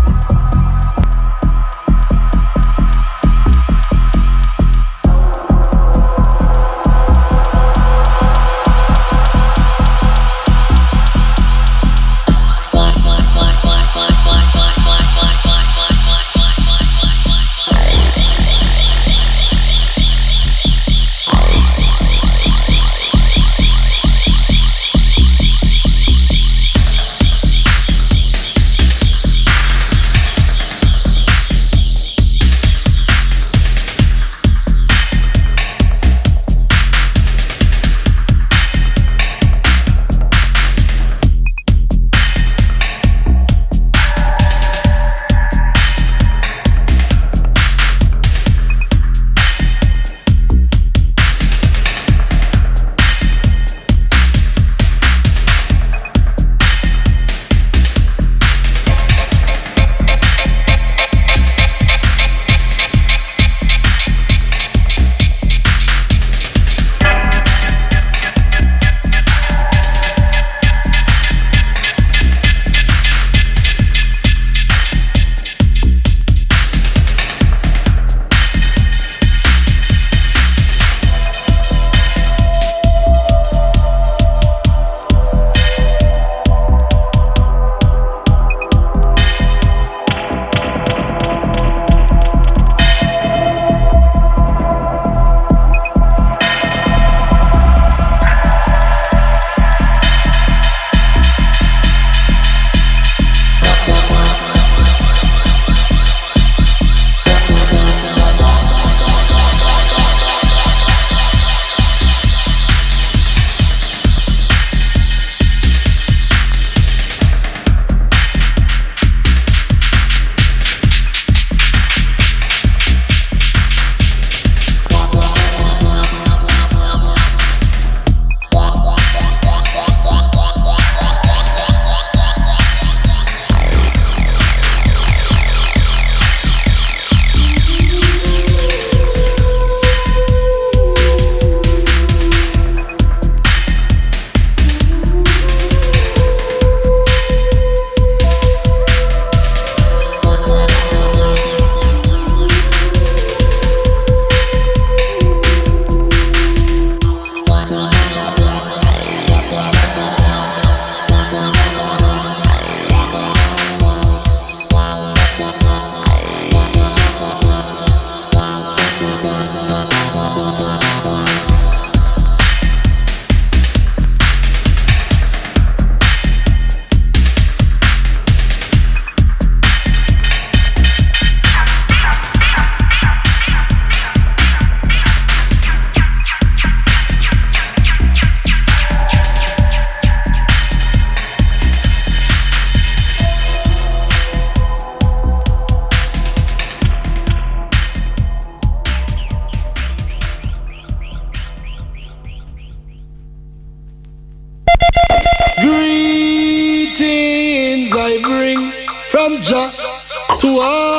Greetings I bring from Jah to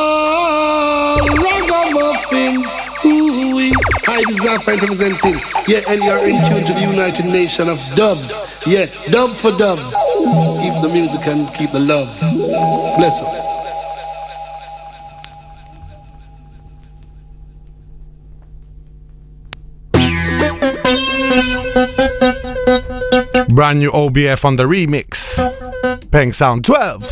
all ragamuffins. Ooh-wee. Hi, this is our friend representing. Yeah, and you're in tune to the United Nation of Dubs. Yeah, dub for dubs. Keep the music and keep the love. Bless us. Brand new OBF on the remix. Peng Sound 12.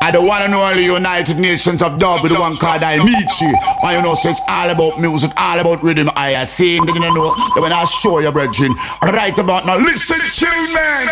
I the one and only United Nations of Dub with the one called I Meet You. And you know, so it's all about music, all about rhythm. I sing, you know, when I show you, brethren. Right about now, listen to me, man.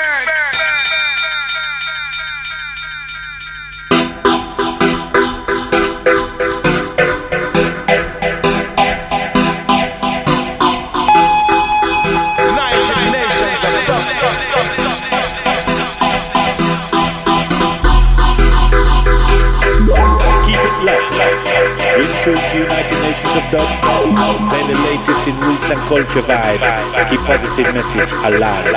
True to United Nations of Dub, playing the latest in roots and culture vibe. Keep positive message alive.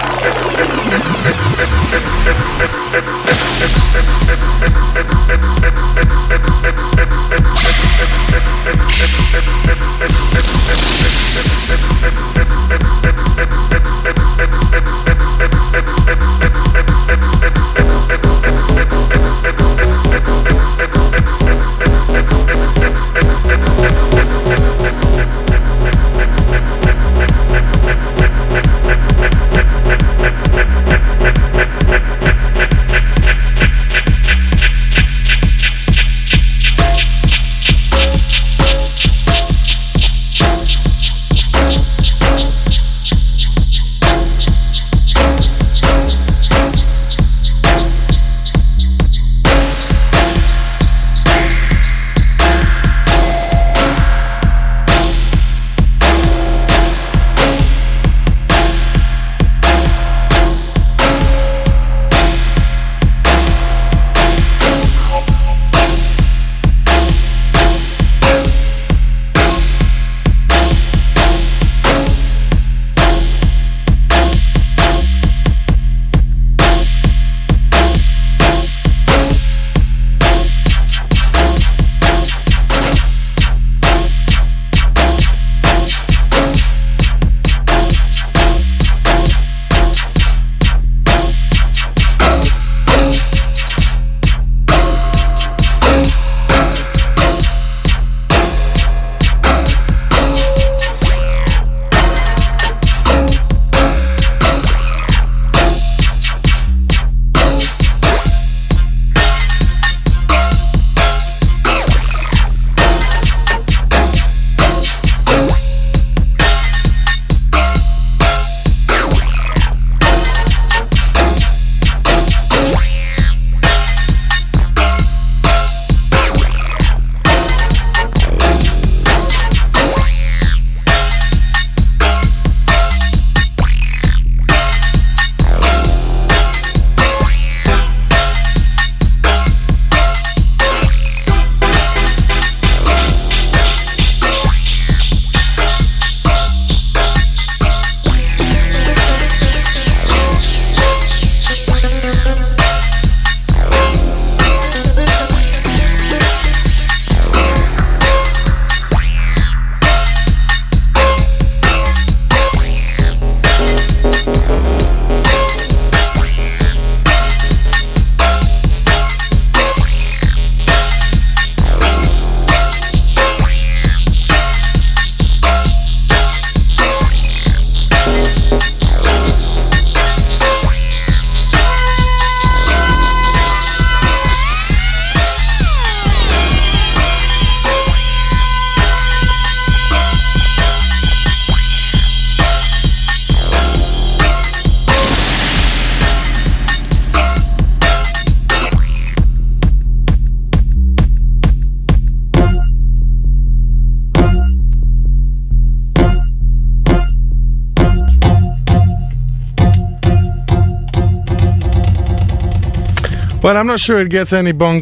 Well, I'm not sure it gets any more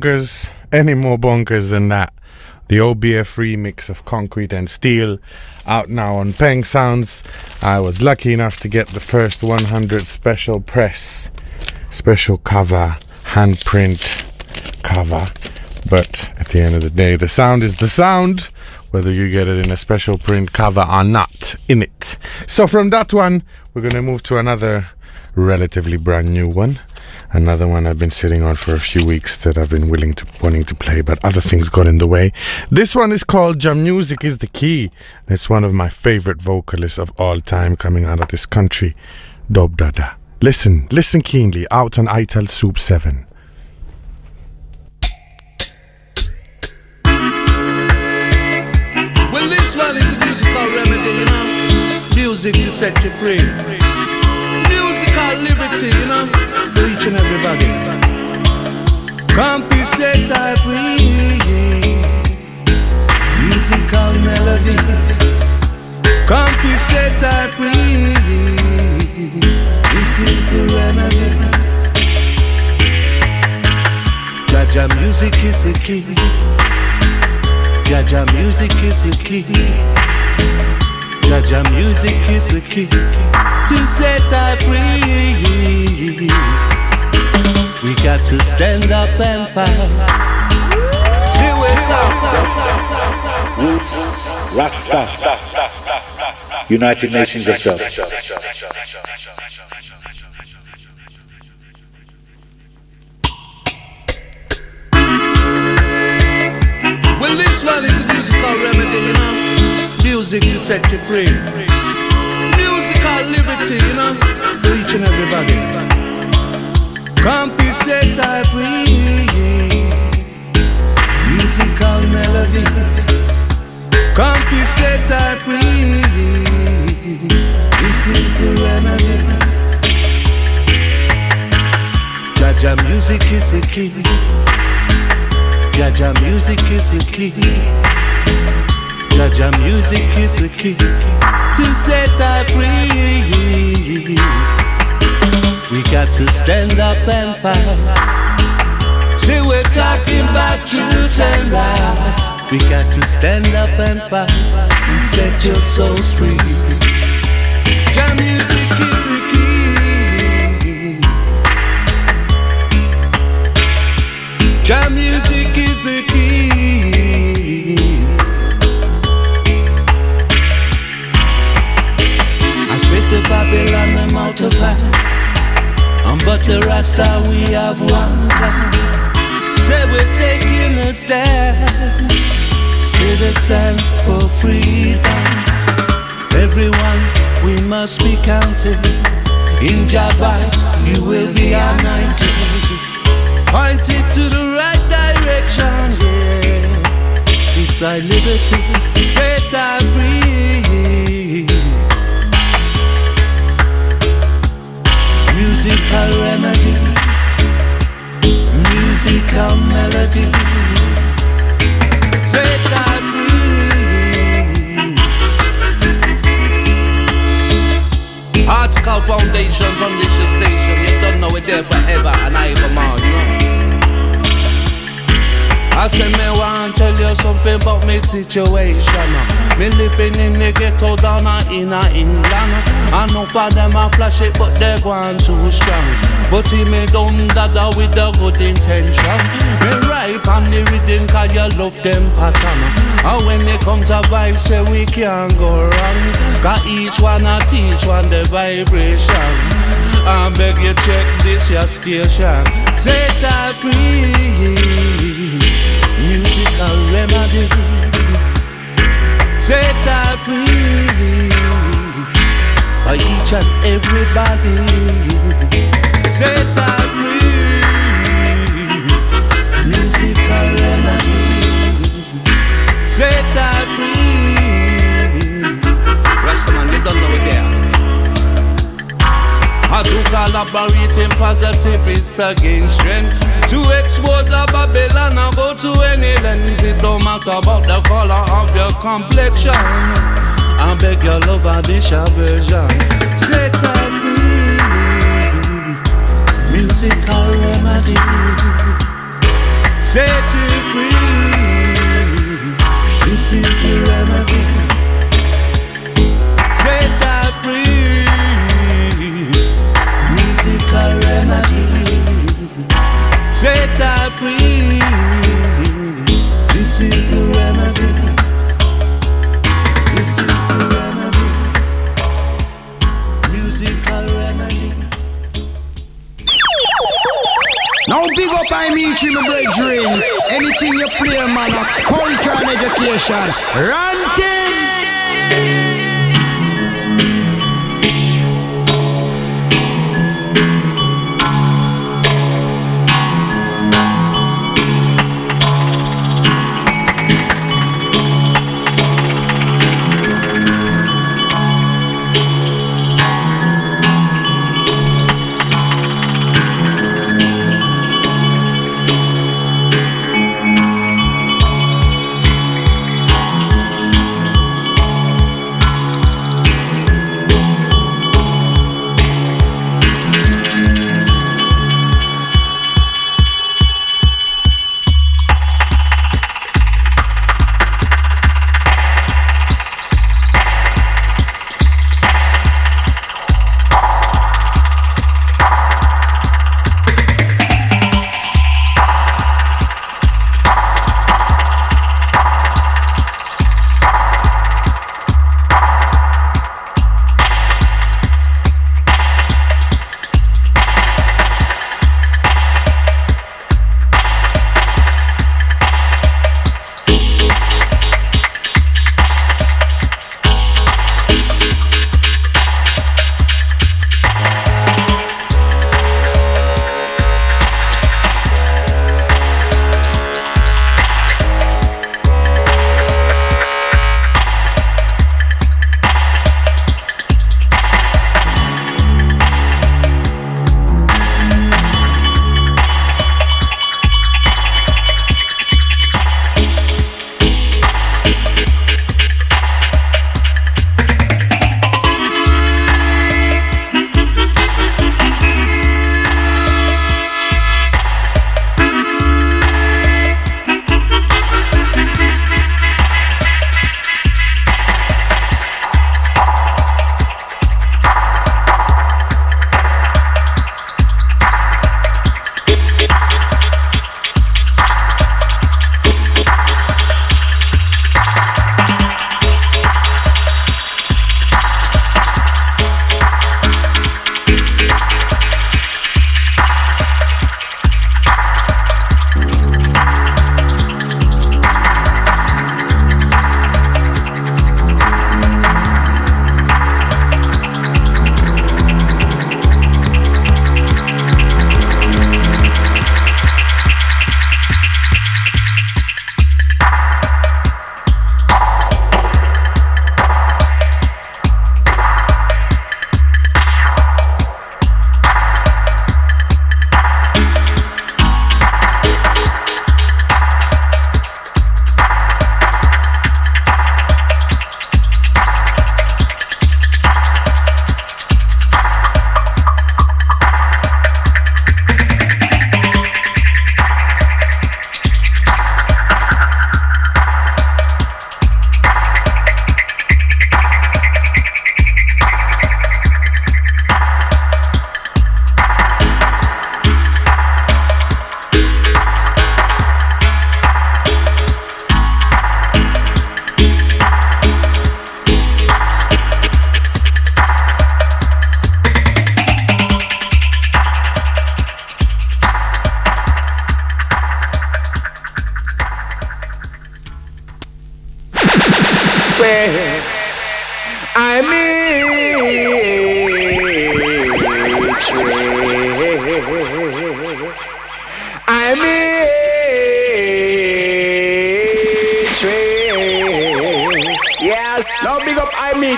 bonkers than that. The OBF remix of Concrete and Steel, out now on Peng Sounds. I was lucky enough to get the first 100 special press, special cover, handprint cover. But at the end of the day, the sound is the sound, whether you get it in a special print cover or not in it. So from that one, we're going to move to another relatively brand new one. Another one I've been sitting on for a few weeks that I've been wanting to play, but other things got in the way. This one is called Jam Music is the Key. It's one of my favorite vocalists of all time coming out of this country, Dub Dada. Listen keenly, out on ITEL Soup 7. Music to set you free. Musical liberty, you know, for each and everybody. Compensate I free. Musical melodies. Compensate I free. This is the remedy. Jaja music is the key. Jaja music is the key. Jaja music is the key to set I free. We got to stand up and fight. Roots, Rasta, United Nations of Dub. Well, this one is a musical remedy, you know. Music to set you free. Musical liberty, you know, for each and everybody. Compensate I free. Musical melodies. Compensate I free. This is the remedy. Jaja music is the key. Jaja music is the key. Jaja music is the key to set I free. We got to stand up and fight. See, we're talking about truth and right. We got to stand up and fight and set your souls free. Jaja music is the key. Jaja music is the key. I straight to Babylon, them out of fight. But the Rasta we have one plan. Say we're taking a stand. Say the stand for freedom. Everyone, we must be counted. In Jabba, you will be anointed. Pointed to the right direction, yeah. It's thy liberty, set I free. Musical remedy, musical melody. Set I free. Article Foundation from this station. You don't know it there forever and I ever more, you know. I say me want tell you something about me situation. Me living in the ghetto down in England. I know for them I flash it but they going too strong. But he me done that with a good intention. Me ripe on the rhythm cause you love them pattern. And when they come to vibe say we can't go wrong. Cause each one I teach one the vibration. I beg you check this your station. Set I free. Musical remedy. Set I free. For each and everybody. Set I free. Musical remedy. Set I free. Rastaman, you don't know it there. I to collaborate in positivist against strength. To expose a Babylon and go to any length. It don't matter about the color of your complexion. I beg your love and this version. Set I free. Musical remedy. Set you free. This is the remedy. Set I free. Musical remedy. Set I free. This is the remedy. This is the remedy. Musical remedy. Now big up I meet you, my brethren. Anything you play, man, a culture and education. Run things.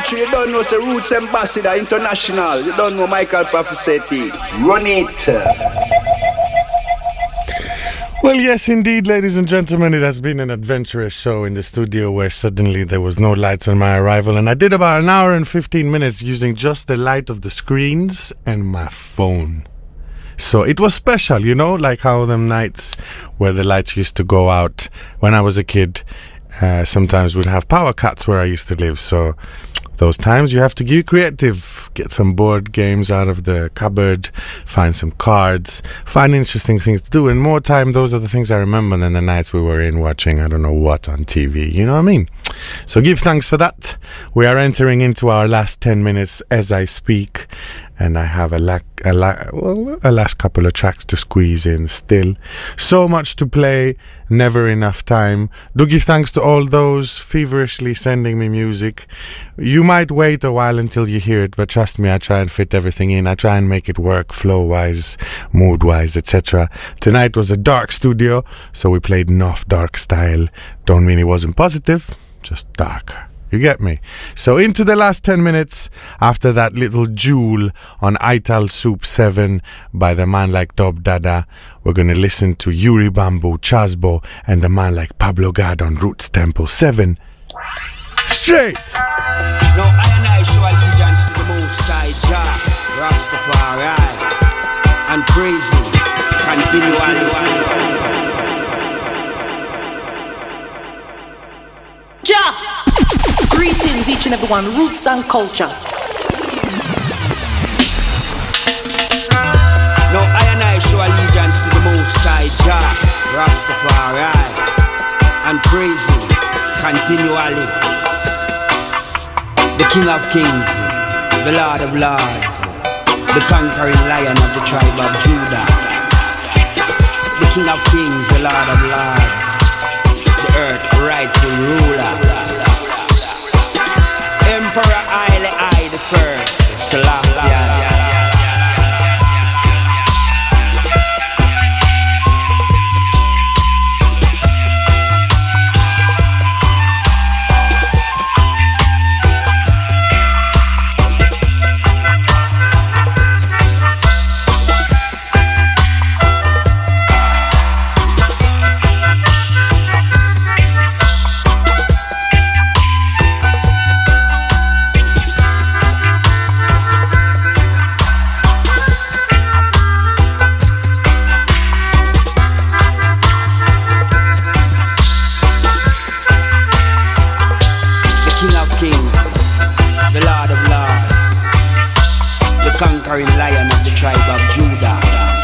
Mitri, you don't know the Roots Ambassador International. You don't know Michael Prophecy. Run it. Well, yes, indeed, ladies and gentlemen, it has been an adventurous show in the studio where suddenly there was no lights on my arrival, and I did about an hour and 15 minutes using just the light of the screens and my phone. So it was special, you know, like how them nights where the lights used to go out when I was a kid. Sometimes we'd have power cuts where I used to live, so those times you have to get creative, get some board games out of the cupboard, find some cards, find interesting things to do, and more time, those are the things I remember than the nights we were in watching I don't know what on TV, you know what I mean? So give thanks for that. We are entering into our last 10 minutes as I speak, and I have a last couple of tracks to squeeze in still. So much to play, never enough time. Do give thanks to all those feverishly sending me music. You might wait a while until you hear it, but trust me, I try and fit everything in. I try and make it work flow-wise, mood-wise, etc. Tonight was a dark studio, so we played enough dark style. Don't mean it wasn't positive, just darker. You get me? So into the last 10 minutes after that little jewel on Ital Soup 7 by the man like Dub Dada, we're going to listen to Yuri Bamboo, Chasbo, and the man like Pablo Gad on Roots Temple 7. Straight! Now I and I show allegiance to the Most High Jah, Rastafari, and praise Him continually. Jah! Greetings, each and every one, roots and culture. Now I and I show allegiance to the Most High Jah, Rastafari, and praise Him continually. The King of Kings, the Lord of Lords, the conquering Lion of the tribe of Judah. The King of Kings, the Lord of Lords, the earth rightful ruler. Emperor Haile I the First, Selassie. Lion of the tribe of Judah.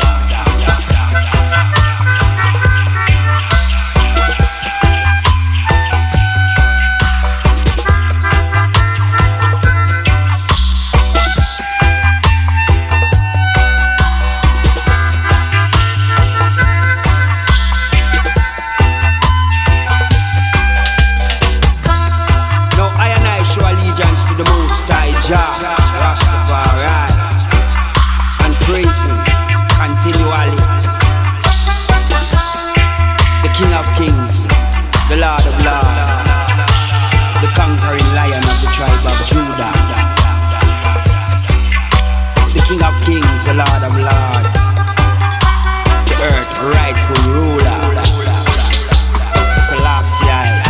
Now I and I show allegiance to the Most High Jah, Rastafari, praise Him continually. The King of Kings, the Lord of Lords, the conquering Lion of the tribe of Judah. The King of Kings, the Lord of Lords, the earth rightful ruler, Selassie.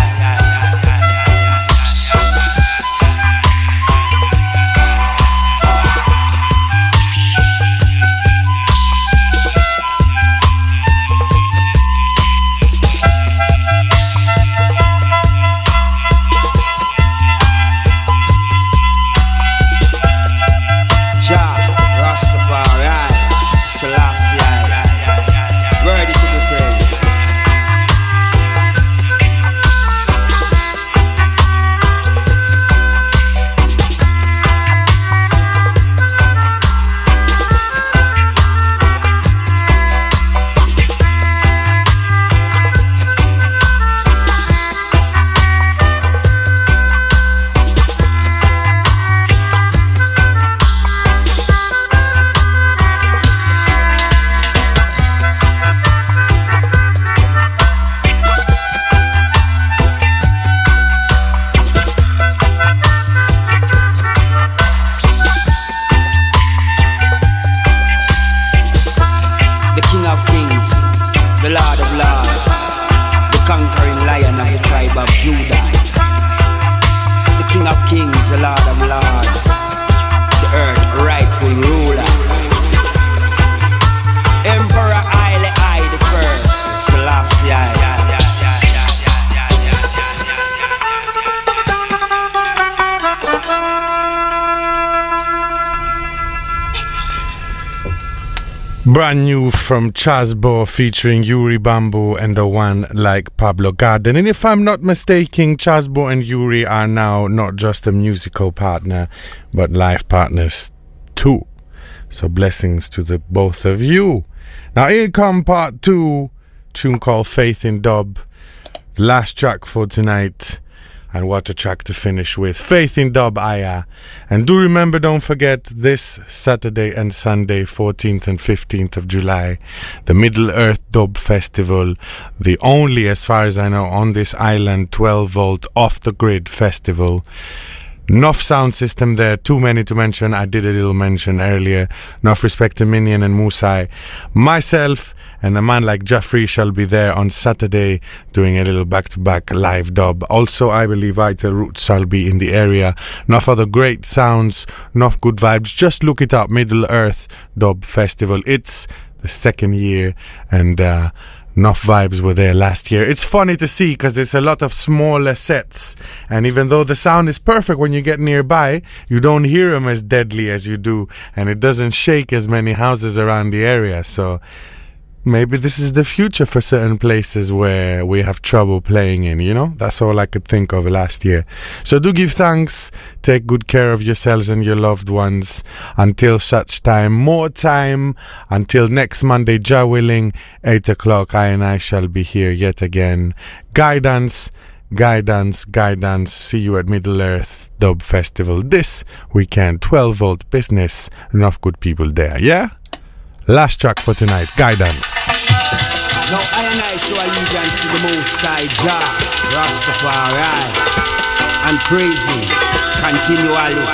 Brand new from Chasbo featuring Yuri Bamboo and the one like Pablo Garden. And if I'm not mistaken, Chasbo and Yuri are now not just a musical partner, but life partners too. So blessings to the both of you. Now here come part 2, tune called Faith in Dub. Last track for tonight. And what a track to finish with. Faith in Dub, Aya. And do remember, don't forget, this Saturday and Sunday, 14th and 15th of July, the Middle Earth Dub Festival, the only, as far as I know, on this island, 12-volt off-the-grid festival. Enough sound system there, too many to mention. I did a little mention earlier. Enough respect to Minion and Musai. Myself and a man like Jeffrey shall be there on Saturday doing a little back-to-back live dub. Also, I believe Vital Roots shall be in the area. Enough other great sounds, enough good vibes. Just look it up, Middle Earth Dub Festival. It's the second year, and enough vibes were there last year. It's funny to see because there's a lot of smaller sets, and even though the sound is perfect when you get nearby, you don't hear them as deadly as you do, and it doesn't shake as many houses around the area. So maybe this is the future for certain places where we have trouble playing in, you know? That's all I could think of last year. So do give thanks, take good care of yourselves and your loved ones. Until such time, more time, until next Monday, Jah willing, 8 o'clock, I shall be here yet again. Guidance, guidance, guidance. See you at Middle Earth Dub Festival this weekend. 12-volt business, enough good people there, yeah? Last track for tonight, Guidance. Now I show allegiance to the Most High Jah, Rastafari, and praise Him continually.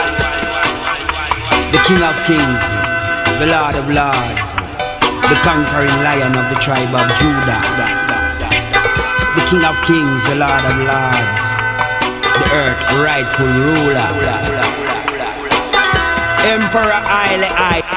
The King of Kings, the Lord of Lords, the conquering Lion of the tribe of Judah. The King of Kings, the Lord of Lords, the earth rightful ruler. Emperor Haile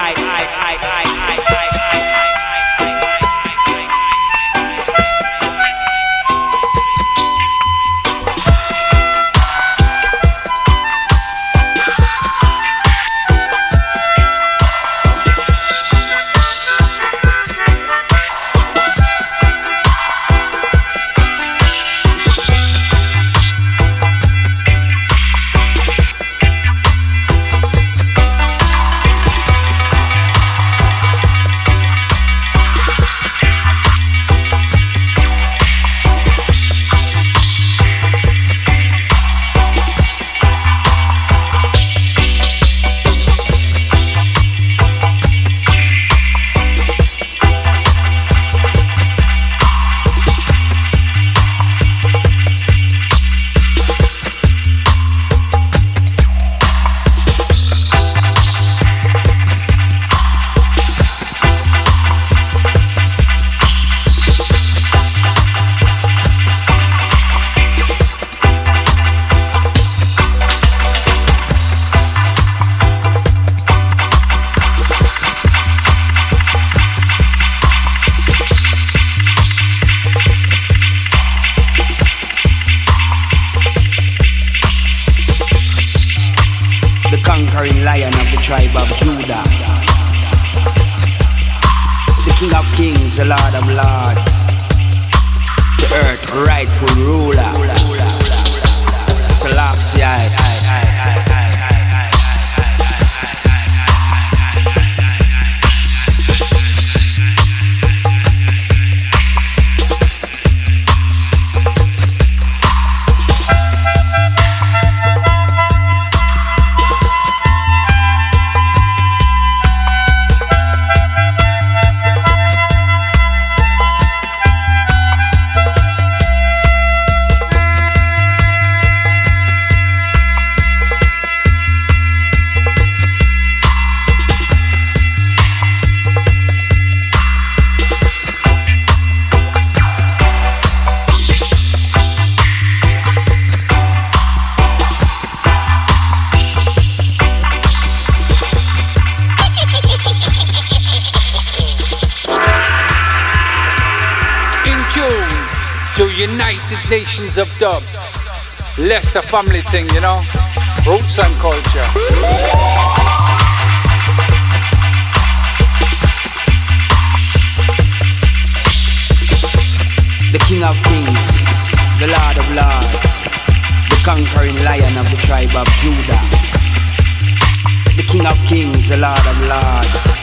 United Nations of Dub. Leicester family thing, you know. Roots and culture. the King of Kings, the Lord of Lords, the conquering lion of the tribe of Judah, the King of Kings, the Lord of Lords,